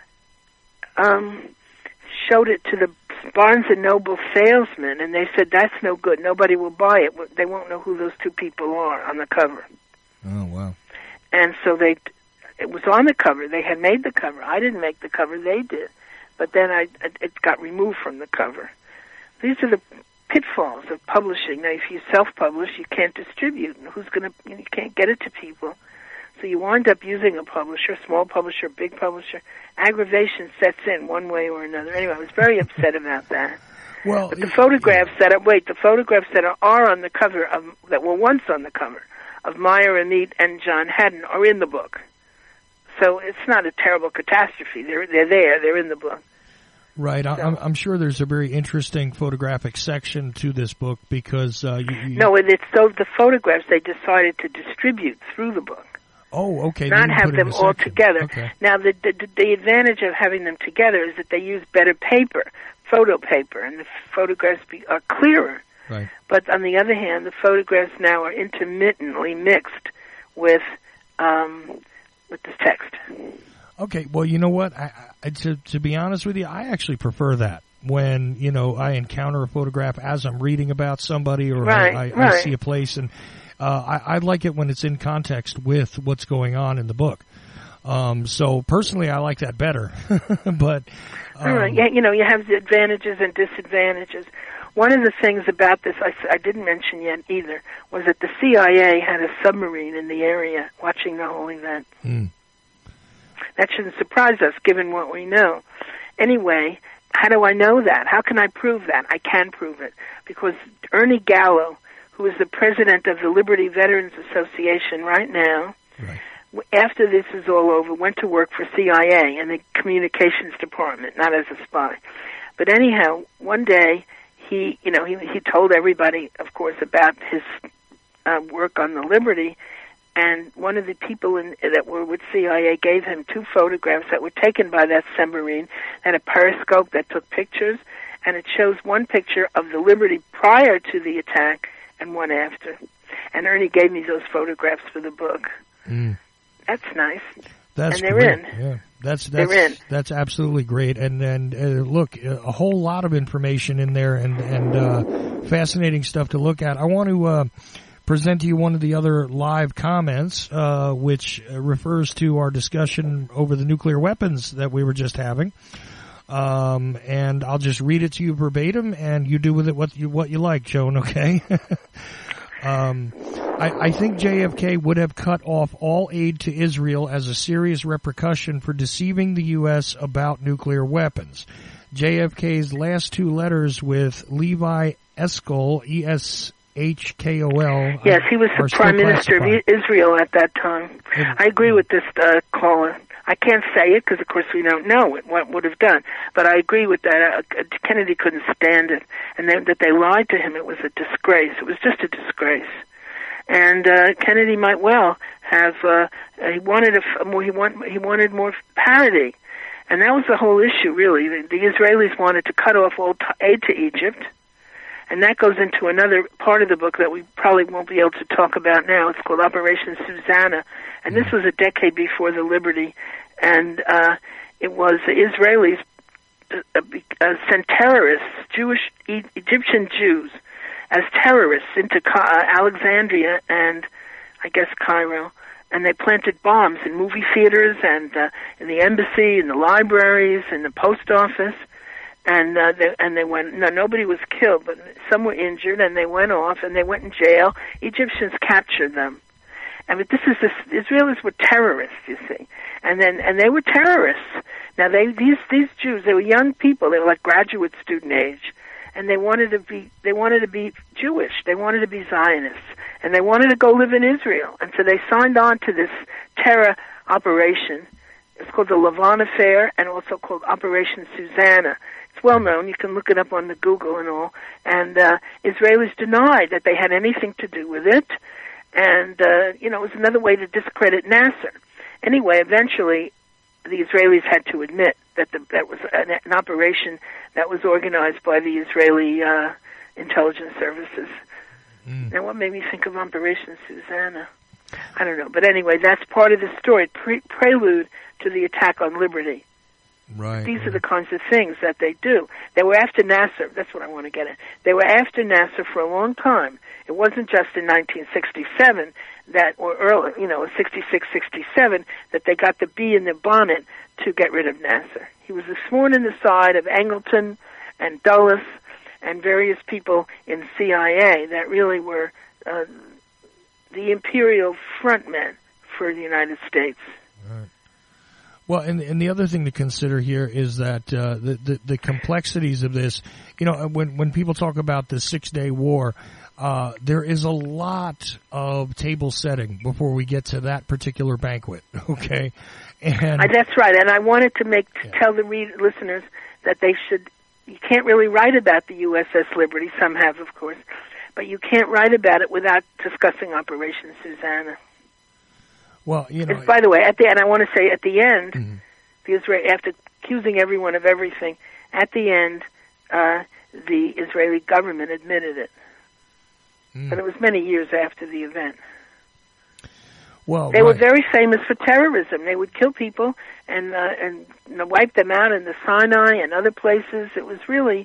showed it to the Barnes & Noble salesman, and they said, that's no good. Nobody will buy it. They won't know who those two people are on the cover. Oh, wow. And so it was on the cover. They had made the cover. I didn't make the cover. They did. But then it got removed from the cover. These are the pitfalls of publishing. Now, if you self-publish, you can't distribute. And you can't get it to people. So you wind up using a publisher, small publisher, big publisher. Aggravation sets in one way or another. Anyway, I was very upset about that. Well, but the photographs that are on the cover that were once on the cover of Meyer Amit and John Haddon are in the book. So it's not a terrible catastrophe. They're there. They're in the book. Right. So, I'm sure there's a very interesting photographic section to this book because no, it's the photographs they decided to distribute through the book. Oh, okay. Not have them all together. Okay. Now, the advantage of having them together is that they use better paper, photo paper, and the photographs are clearer. Right. But on the other hand, the photographs now are intermittently mixed with the text. Okay, well, you know what? To be honest with you, I actually prefer that. When, I encounter a photograph as I'm reading about somebody or I see a place, and I like it when it's in context with what's going on in the book. So personally, I like that better. But all right, yeah, you have the advantages and disadvantages. One of the things about this I didn't mention yet either was that the CIA had a submarine in the area watching the whole event. That shouldn't surprise us, given what we know. Anyway, how do I know that? How can I prove that? I can prove it because Ernie Gallo, who is the president of the Liberty Veterans Association right now, after this is all over, went to work for CIA in the communications department, not as a spy. But anyhow, one day he told everybody, of course, about his work on the Liberty, and one of the people that were with CIA gave him 2 photographs that were taken by that submarine, and a periscope that took pictures, and it shows one picture of the Liberty prior to the attack and one after. And Ernie gave me those photographs for the book. That's nice. And they're great. in. Yeah, they're in. That's absolutely great. And look, a whole lot of information in there and fascinating stuff to look at. I want to present to you one of the other live comments, which refers to our discussion over the nuclear weapons that we were just having. And I'll just read it to you verbatim, and you do with it what you like, Joan. Okay. I think JFK would have cut off all aid to Israel as a serious repercussion for deceiving the U.S. about nuclear weapons. JFK's last 2 letters with Levi Eshkol, E-S-H-K-O-L. Yes, he was the Prime Minister of Israel at that time. I agree with this caller. I can't say it because, of course, we don't know what would have done. But I agree with that. Kennedy couldn't stand it, and that they lied to him. It was a disgrace. It was just a disgrace. And Kennedy might well have. He wanted more parity, and that was the whole issue. Really, the Israelis wanted to cut off all aid to Egypt. And that goes into another part of the book that we probably won't be able to talk about now. It's called Operation Susanna. And this was a decade before the Liberty. And it was the Israelis sent terrorists, Egyptian Jews, as terrorists into Alexandria and, I guess, Cairo. And they planted bombs in movie theaters and in the embassy, in the libraries, in the post office. And they went. No, nobody was killed, but some were injured, and they went off, and they went in jail. Egyptians captured them. I mean, Israelis were terrorists, you see, and they were terrorists. Now these Jews, they were young people. They were like graduate student age, and they wanted to be Jewish. They wanted to be Zionists, and they wanted to go live in Israel. And so they signed on to this terror operation. It's called the Lavon Affair, and also called Operation Susanna. It's well known. You can look it up on the Google and all. And Israelis denied that they had anything to do with it. And, it was another way to discredit Nasser. Anyway, eventually, the Israelis had to admit that that was an operation that was organized by the Israeli intelligence services. And what made me think of Operation Susanna? I don't know. But anyway, that's part of the story, prelude to the attack on Liberty. Right. These are the kinds of things that they do. They were after Nasser. That's what I want to get at. They were after Nasser for a long time. It wasn't just in 1967 or early, 66, 67, that they got the bee in the bonnet to get rid of Nasser. He was the thorn in the side of Angleton and Dulles and various people in CIA that really were the imperial frontmen for the United States. Right. Well, and the other thing to consider here is that the complexities of this, when people talk about the 6-day war, there is a lot of table setting before we get to that particular banquet. Okay, and that's right. And I wanted to tell the listeners that you can't really write about the USS Liberty. Some have, of course, but you can't write about it without discussing Operation Susanna. Well, by the way, at the end, I want to say at the end, after accusing everyone of everything, at the end, the Israeli government admitted it. But it was many years after the event. Well, they were very famous for terrorism. They would kill people and wipe them out in the Sinai and other places. It was really.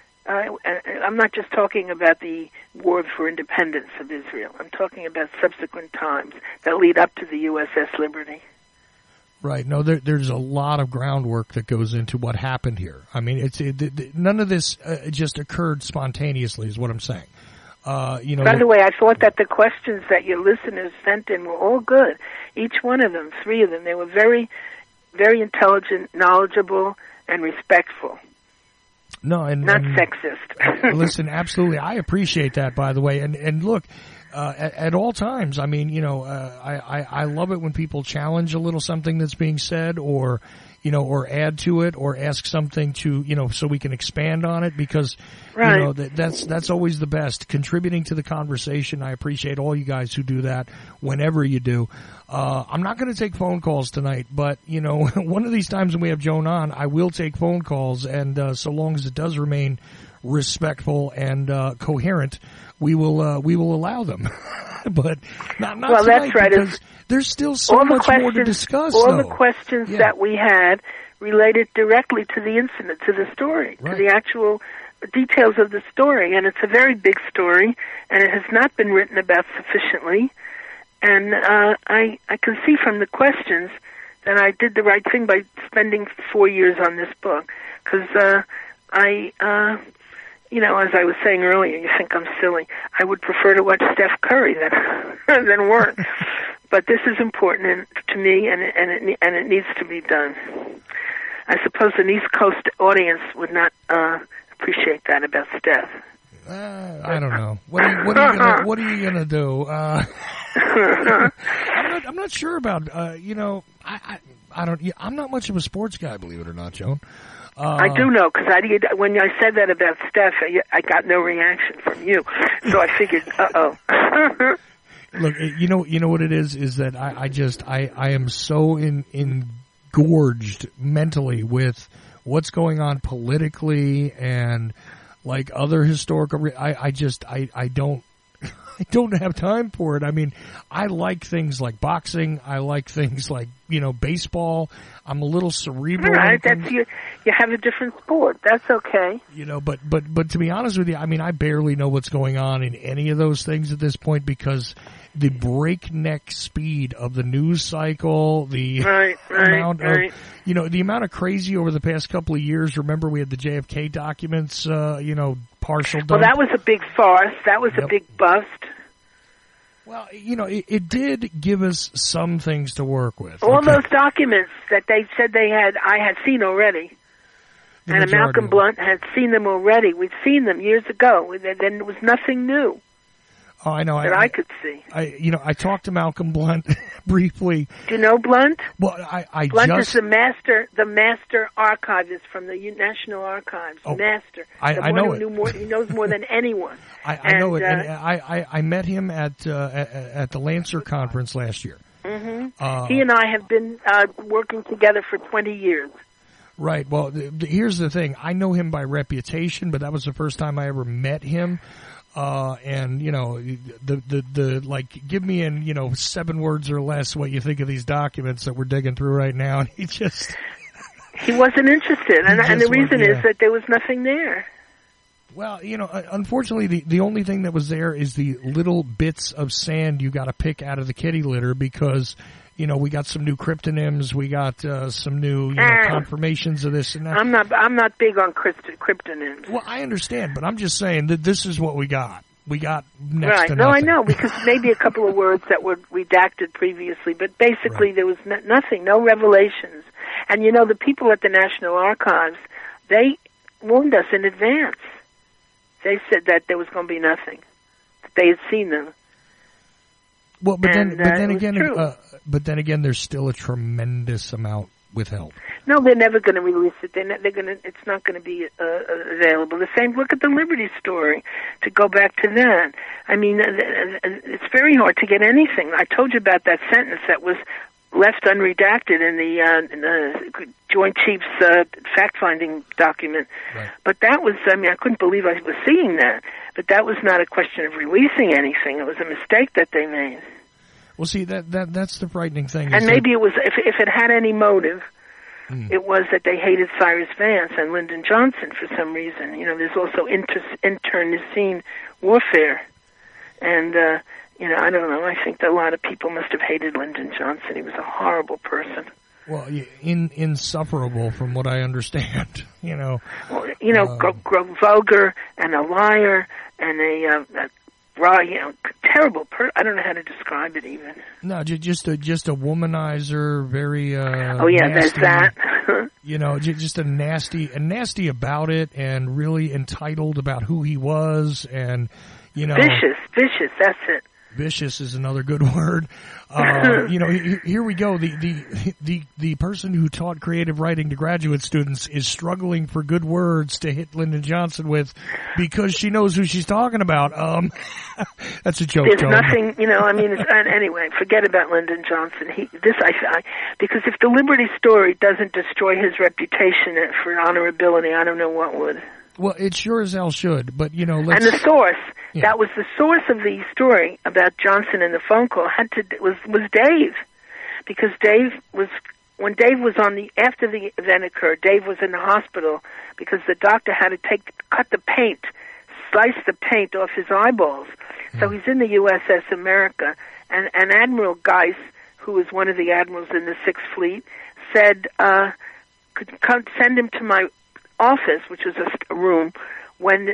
I'm not just talking about the war for independence of Israel. I'm talking about subsequent times that lead up to the USS Liberty. Right. No, there's a lot of groundwork that goes into what happened here. I mean, none of this just occurred spontaneously, is what I'm saying. You know. By the way, I thought that the questions that your listeners sent in were all good. Each one of them, 3 of them, they were very, very intelligent, knowledgeable, and respectful. No, and not sexist. Listen, absolutely, I appreciate that. By the way, and look. At all times, I mean, you know, I love it when people challenge a little something that's being said, or, you know, or add to it, or ask something to, you know, so we can expand on it, because, right. You know, that's always the best. Contributing to the conversation. I appreciate all you guys who do that whenever you do. I'm not going to take phone calls tonight, but, you know, one of these times when we have Joan on, I will take phone calls, and so long as it does remain respectful and coherent, we will allow them. But not well, tonight, that's right. Because there's still so much more to discuss. All though. The questions that we had related directly to the incident, to the story, right. To the actual details of the story, and it's a very big story, and it has not been written about sufficiently. And I can see from the questions that I did the right thing by spending 4 years on this book, because you know, as I was saying earlier, you think I'm silly. I would prefer to watch Steph Curry than work. But this is important to me, and it needs to be done. I suppose an East Coast audience would not appreciate that about Steph. I don't know. What are you gonna do? I'm not sure about. You know, I'm not much of a sports guy, believe it or not, Joan. I do know, because when I said that about Steph, I got no reaction from you, so I figured, uh-oh. Look, you know what it is that I am so engorged mentally with what's going on politically and like other historical. I don't have time for it. I mean, I like things like boxing. I like things like, you know, baseball. I'm a little cerebral. All right, you have a different sport. That's okay. You know, but to be honest with you, I mean, I barely know what's going on in any of those things at this point, because the breakneck speed of the news cycle, the amount of, you know, the amount of crazy over the past couple of years. Remember, we had the JFK documents, you know, partial dump. Well, that was a big farce. That was a big bust. Well, you know, it did give us some things to work with. All those documents that they said I had seen already. And Malcolm Blunt had seen them already. We'd seen them years ago. Then there was nothing new. Oh, I know. That I could see. I talked to Malcolm Blunt briefly. Do you know Blunt? Well, Blunt is the master archivist from the National Archives. Oh, master. I know it. He knows more than anyone. I know it. And I met him at the Lancer conference last year. Mm-hmm. He and I have been working together for 20 years. Right. Well, here's the thing. I know him by reputation, but that was the first time I ever met him. And you know, the like, give me in, you know, 7 words or less what you think of these documents that we're digging through right now. And he wasn't interested, and the reason is that there was nothing there. Well, you know, unfortunately, the only thing that was there is the little bits of sand you got to pick out of the kitty litter, because, you know, we got some new cryptonyms, we got some new confirmations of this and that. I'm not big on cryptonyms. Well, I understand, but I'm just saying that this is what we got. We got next to nothing. No, I know, because maybe a couple of words that were redacted previously, but basically there was nothing, no revelations. And you know, the people at the National Archives, they warned us in advance. They said that there was going to be nothing. That they had seen them. Well, but then again, there's still a tremendous amount withheld. No, they're never going to release it. It's not going to be available. The same. Look at the Liberty story. To go back to that, I mean, it's very hard to get anything. I told you about that sentence that was left unredacted in the Joint Chiefs fact-finding document. Right. But that was, I mean, I couldn't believe I was seeing that. But that was not a question of releasing anything. It was a mistake that they made. Well, see, that's the frightening thing. And maybe it was, if it had any motive, it was that they hated Cyrus Vance and Lyndon Johnson for some reason. You know, there's also internecine warfare. And, you know, I don't know. I think that a lot of people must have hated Lyndon Johnson. He was a horrible person. Well, insufferable from what I understand, you know. Well, you know, vulgar and a liar and a terrible I don't know how to describe it even. No, just a womanizer, very oh yeah, nasty, there's that. You know, just a nasty about it, and really entitled about who he was, and you know, vicious. That's it. Vicious is another good word. You know, here we go. The person who taught creative writing to graduate students is struggling for good words to hit Lyndon Johnson with because she knows who she's talking about. That's a joke. There's nothing, you know. I mean, anyway, forget about Lyndon Johnson. Because if the Liberty story doesn't destroy his reputation for honorability, I don't know what would. Well, it sure as hell should, but you know, and the source, that was the source of the story about Johnson and the phone call was Dave. Because when Dave was after the event occurred, Dave was in the hospital because the doctor had to cut the paint, slice the paint off his eyeballs. So he's in the USS America, and Admiral Geis, who was one of the admirals in the Sixth Fleet, said, could come send him to my office, which was a room, when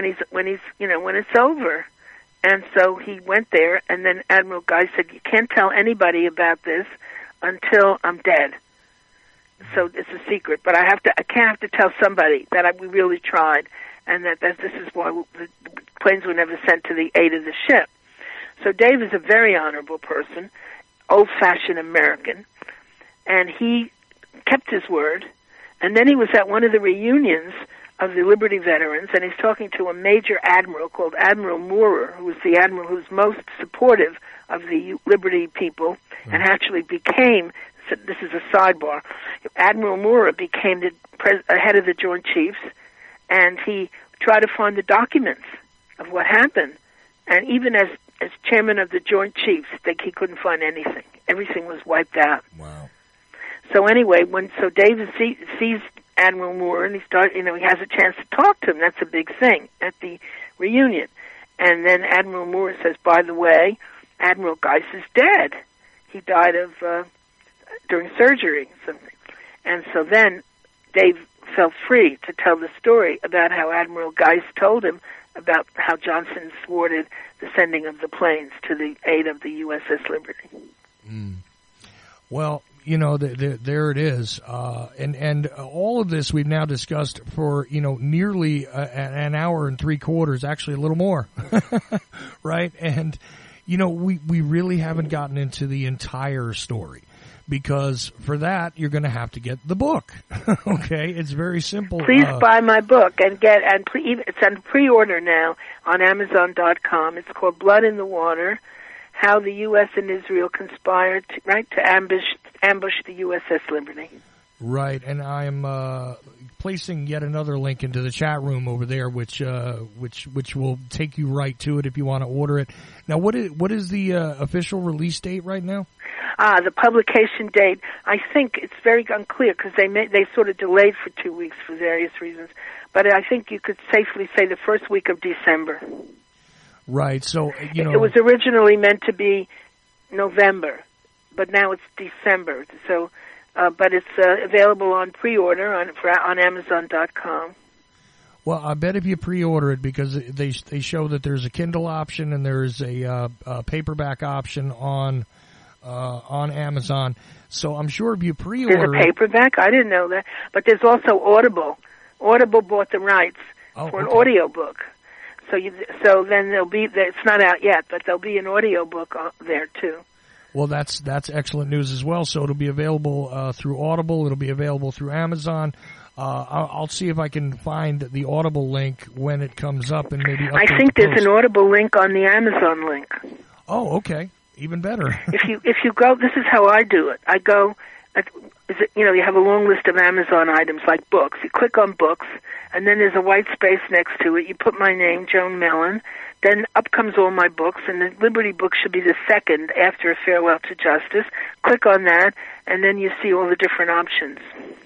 it's over. And so he went there, and then Admiral Guy said, "You can't tell anybody about this until I'm dead. So it's a secret, but I can't have to tell somebody that we really tried, and that this is why the planes were never sent to the aid of the ship." So Dave is a very honorable person, old-fashioned American, and he kept his word. And then he was at one of the reunions of the Liberty veterans, and he's talking to a major admiral called Admiral Moorer, who was the admiral who's most supportive of the Liberty people, and actually became, so this is a sidebar, Admiral Moorer became the head of the Joint Chiefs, and he tried to find the documents of what happened. And even as chairman of the Joint Chiefs, he couldn't find anything. Everything was wiped out. Wow. So anyway, so David sees Admiral Moore, and he has a chance to talk to him. That's a big thing at the reunion. And then Admiral Moore says, "By the way, Admiral Geis is dead. He died during surgery." Something. And so then Dave felt free to tell the story about how Admiral Geis told him about how Johnson thwarted the sending of the planes to the aid of the USS Liberty. Well, you know, there it is. And all of this we've now discussed for, you know, nearly an hour and 3/4, actually a little more, right? And, you know, we really haven't gotten into the entire story, because for that you're going to have to get the book. Okay? It's very simple. Please buy my book and it's on pre-order now on Amazon.com. It's called Blood in the Water: How the U.S. and Israel Conspired to ambush the USS Liberty. Right, and I'm placing yet another link into the chat room over there, which will take you right to it if you want to order it. Now, what is the official release date right now? The publication date, I think it's very unclear because they sort of delayed for 2 weeks for various reasons. But I think you could safely say the first week of December. Right, so, you know, it was originally meant to be November, but now it's December. So, but it's available on pre-order on Amazon.com. Well, I bet if you pre-order it, because they show that there's a Kindle option and there's a paperback option on Amazon. So I'm sure if you pre-order, there's a paperback. I didn't know that, but there's also Audible. Audible bought the rights for an audiobook. So then it's not out yet, but there'll be an audiobook there too. Well, that's excellent news as well. So it'll be available through Audible. It'll be available through Amazon. I'll see if I can find the Audible link when it comes up, and maybe I think there's an Audible link on the Amazon link. Oh, okay, even better. if you go, this is how I do it. I go, you have a long list of Amazon items like books. You click on books, and then there's a white space next to it. You put my name, Joan Mellon. Then up comes all my books, and the Liberty book should be the second after A Farewell to Justice. Click on that, and then you see all the different options.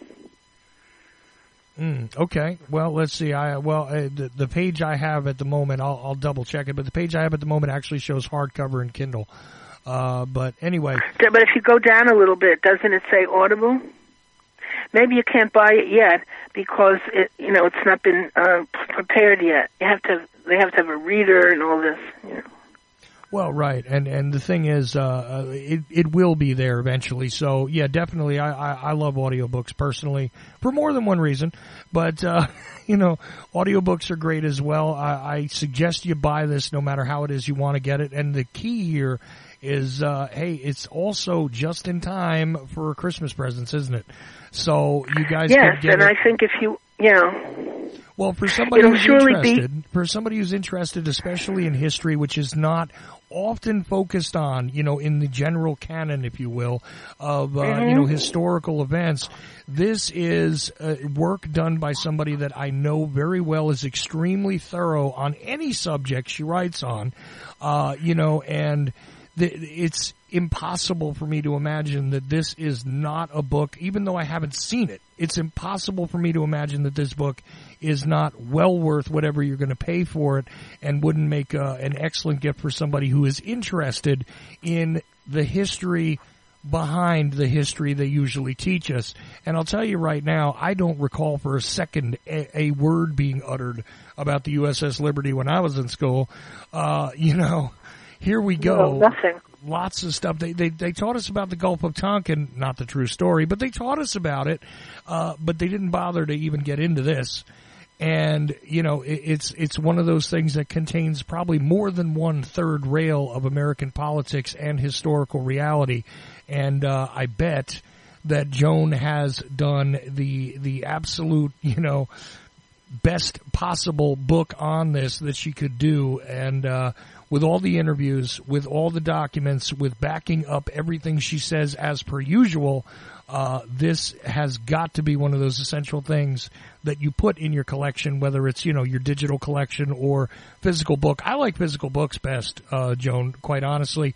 Okay. Well, let's see. The page I have at the moment, I'll double check it, but the page I have at the moment actually shows hardcover and Kindle. But anyway. But if you go down a little bit, doesn't it say Audible? Maybe you can't buy it yet because it's not been prepared yet. They have to have a reader and all this. Well, right, and the thing is, it will be there eventually. So yeah, definitely, I love audiobooks personally for more than one reason. But audiobooks are great as well. I suggest you buy this no matter how it is you want to get it. And the key here is, hey, it's also just in time for Christmas presents, isn't it? So you guys can get and it. I think if you, well, for somebody who's interested, especially in history, which is not often focused on, in the general canon, if you will, of historical events, this is work done by somebody that I know very well is extremely thorough on any subject she writes on, and it's impossible for me to imagine that this is not a book, even though I haven't seen it. It's impossible for me to imagine that this book is not well worth whatever you're going to pay for it and wouldn't make an excellent gift for somebody who is interested in the history behind the history they usually teach us. And I'll tell you right now, I don't recall for a second a word being uttered about the USS Liberty when I was in school. Here we go. No, nothing. Lots of stuff. They taught us about the Gulf of Tonkin, not the true story, but they taught us about it. But they didn't bother to even get into this. And, it's one of those things that contains probably more than 1/3 rail of American politics and historical reality. And, I bet that Joan has done the absolute, best possible book on this that she could do. And, with all the interviews, with all the documents, with backing up everything she says as per usual, this has got to be one of those essential things that you put in your collection, whether it's, your digital collection or physical book. I like physical books best, Joan, quite honestly.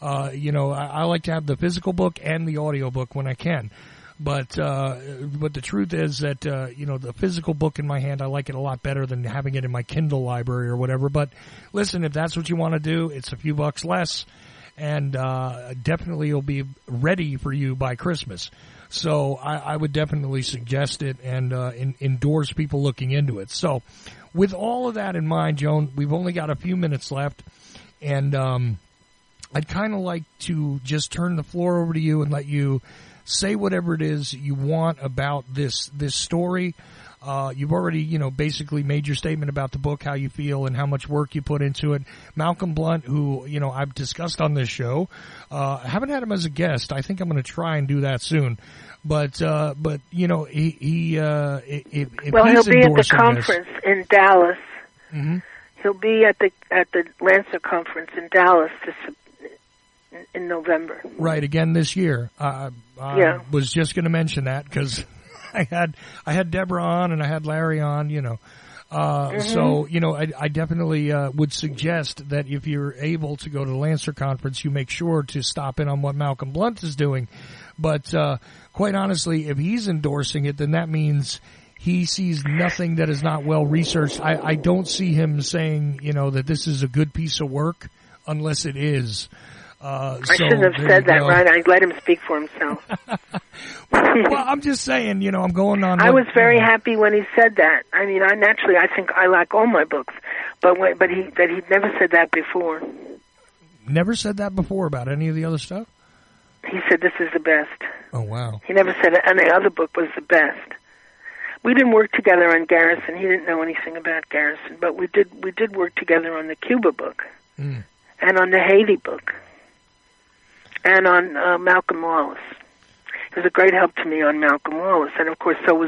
I like to have the physical book and the audio book when I can. But the truth is that, the physical book in my hand, I like it a lot better than having it in my Kindle library or whatever. But listen, if that's what you want to do, it's a few bucks less, and definitely it'll be ready for you by Christmas. So I would definitely suggest it and endorse people looking into it. So with all of that in mind, Joan, we've only got a few minutes left, and I'd kind of like to just turn the floor over to you and let you say whatever it is you want about this story. You've already, basically made your statement about the book, how you feel and how much work you put into it. Malcolm Blunt, who, I've discussed on this show, I haven't had him as a guest. I think I'm going to try and do that soon. But he'll be at the conference in Dallas. Mm-hmm. He'll be at the Lancer conference in Dallas in November. Right, again this year. I was just going to mention that because I had Deborah on and I had Larry on, So, I definitely would suggest that if you're able to go to the Lancer conference, you make sure to stop in on what Malcolm Blunt is doing. But quite honestly, if he's endorsing it, then that means he sees nothing that is not well researched. I don't see him saying, that this is a good piece of work unless it is. I shouldn't have said that, right? I let him speak for himself. Well, I'm just saying, I'm going on. I was very happy when he said that. I mean, I think I like all my books, but he'd never said that before. Never said that before about any of the other stuff? He said this is the best. Oh, wow. He never said any other book was the best. We didn't work together on Garrison. He didn't know anything about Garrison, but we did work together on the Cuba book and on the Haiti book. And on Malcolm Wallace. He was a great help to me on Malcolm Wallace. And, of course, so was,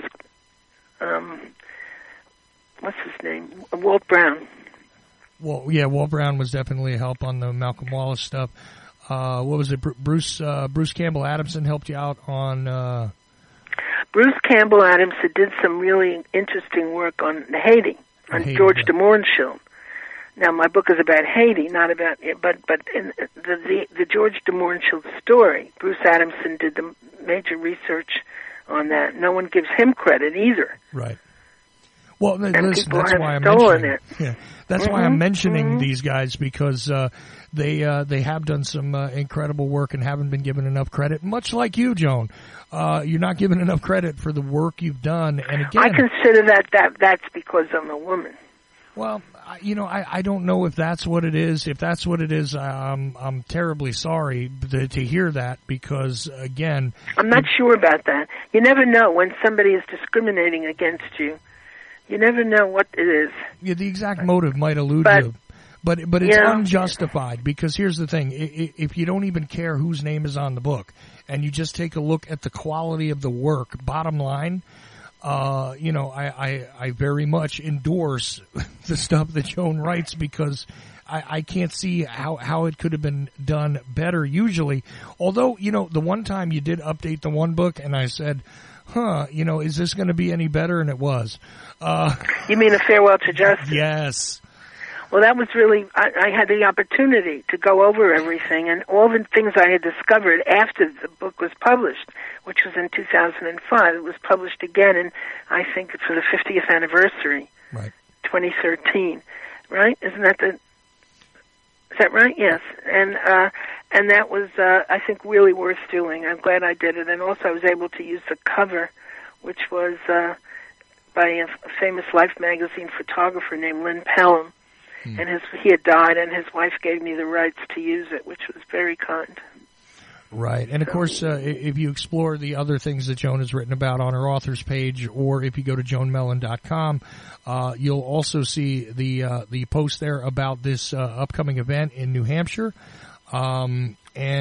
what's his name? Walt Brown. Well, yeah, Walt Brown was definitely a help on the Malcolm Wallace stuff. What was it? Bruce Campbell Adamson helped you out on... Bruce Campbell Adamson did some really interesting work on Haiti, on George de Mohrenschildt. Now, my book is about Haiti, not about it, but in the George de Mohrenschildt story, Bruce Adamson did the major research on that. No one gives him credit either. Right. Well, listen, that's why I'm mentioning it. Yeah, that's why I'm mentioning these guys, because they have done some incredible work and haven't been given enough credit. Much like you, Joan, you're not given enough credit for the work you've done. And again, I consider that's because I'm a woman. Well, I don't know if that's what it is. If that's what it is, I'm terribly sorry to hear that, because, again... I'm not sure about that. You never know when somebody is discriminating against you. You never know what it is. Yeah, the exact motive might elude you. But it's unjustified, because here's the thing. If you don't even care whose name is on the book, and you just take a look at the quality of the work, bottom line... I very much endorse the stuff that Joan writes, because I can't see how it could have been done better usually. Although, the one time you did update the one book and I said, is this going to be any better? And it was. You mean A Farewell to Justice? Yes. Well, that was really, I had the opportunity to go over everything and all the things I had discovered after the book was published, which was in 2005. It was published again, and I think for the 50th anniversary, right? 2013, right? Is that right? Yes. And that was, I think, really worth doing. I'm glad I did it. And also I was able to use the cover, which was by a famous Life magazine photographer named Lynn Pelham. And he had died, and his wife gave me the rights to use it, which was very kind. Right. And, of course, if you explore the other things that Joan has written about on her author's page, or if you go to joanmellon.com, you'll also see the post there about this upcoming event in New Hampshire. And,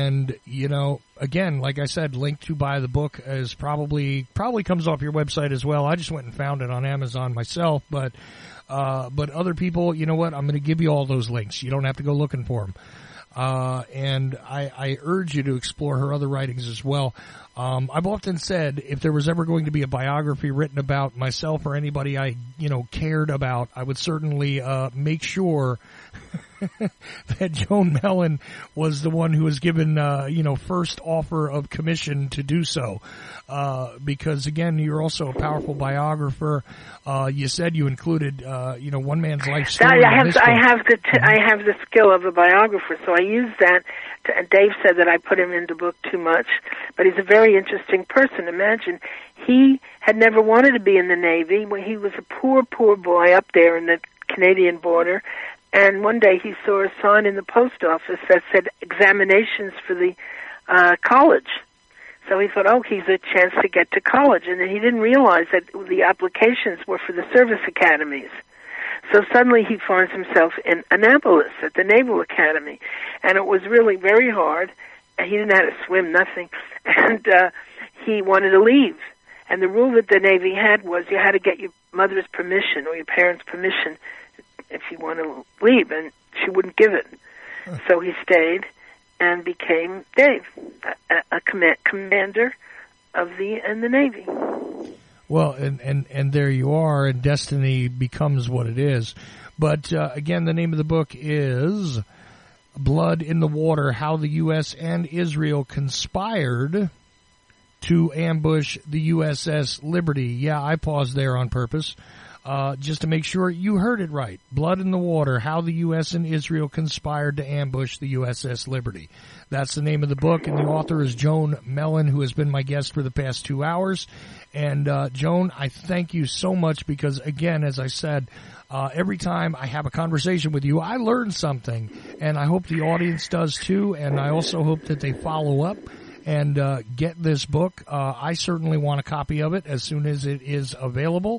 again, like I said, link to buy the book is probably comes off your website as well. I just went and found it on Amazon myself, but other people, you know what? I'm going to give you all those links. You don't have to go looking for them. And I urge you to explore her other writings as well. I've often said if there was ever going to be a biography written about myself or anybody I, cared about, I would certainly, make sure that Joan Mellon was the one who was given, first offer of commission to do so. Because again, you're also a powerful biographer. You said you included, one man's life story. I have the skill of a biographer, so I use that. And Dave said that I put him in the book too much, but he's a very interesting person. Imagine, he had never wanted to be in the Navy. When he was a poor boy up there in the Canadian border, and one day he saw a sign in the post office that said examinations for the college. So he thought, he's a chance to get to college. And then he didn't realize that the applications were for the service academies. So suddenly he finds himself in Annapolis at the Naval Academy. And it was really very hard. He didn't know how to swim, nothing. And he wanted to leave. And the rule that the Navy had was you had to get your mother's permission or your parents' permission if you want to leave. And she wouldn't give it. So he stayed and became Dave, a commander in the Navy. Well, and there you are, and destiny becomes what it is. But again, the name of the book is Blood in the Water, How the U.S. and Israel Conspired to Ambush the USS Liberty. Yeah, I paused there on purpose. Just to make sure you heard it right. Blood in the Water, How the U.S. and Israel Conspired to Ambush the USS Liberty. That's the name of the book, and the author is Joan Mellon, who has been my guest for the past 2 hours. And, Joan, I thank you so much because, again, as I said, every time I have a conversation with you, I learn something, and I hope the audience does too, and I also hope that they follow up and get this book. I certainly want a copy of it as soon as it is available.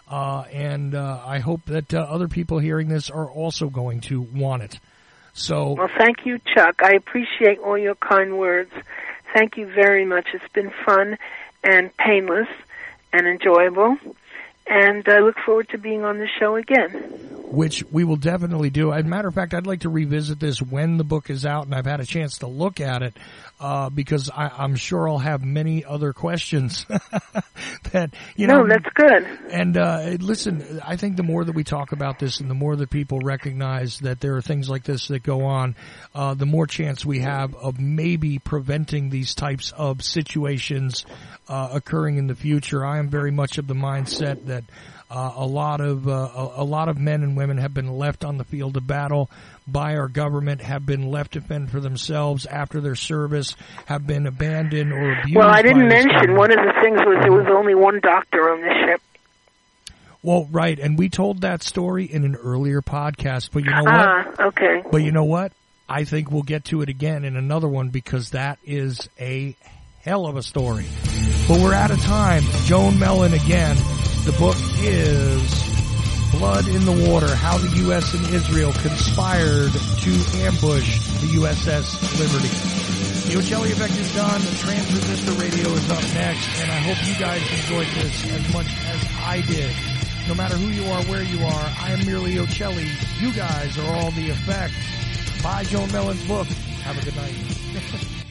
And I hope that other people hearing this are also going to want it. Well, thank you, Chuck. I appreciate all your kind words. Thank you very much. It's been fun and painless and enjoyable. And I look forward to being on the show again. Which we will definitely do. As a matter of fact, I'd like to revisit this when the book is out and I've had a chance to look at it, because I'm sure I'll have many other questions that, No, that's good. And, listen, I think the more that we talk about this and the more that people recognize that there are things like this that go on, the more chance we have of maybe preventing these types of situations occurring in the future. I am very much of the mindset that A lot of men and women have been left on the field of battle by our government, have been left to fend for themselves after their service, have been abandoned or abused. Well, I didn't mention one of the things was there was only one doctor on the ship. Well, right, and we told that story in an earlier podcast, but you know what? Okay. But you know what? I think we'll get to it again in another one because that is a hell of a story. But we're out of time. Joan Mellon again. The book is Blood in the Water, How the U.S. and Israel Conspired to Ambush the USS Liberty. The Ocelli Effect is done. Transistor Radio is up next, and I hope you guys enjoyed this as much as I did. No matter who you are, where you are, I am merely Ocelli. You guys are all the effect. Buy Joan Mellon's book. Have a good night.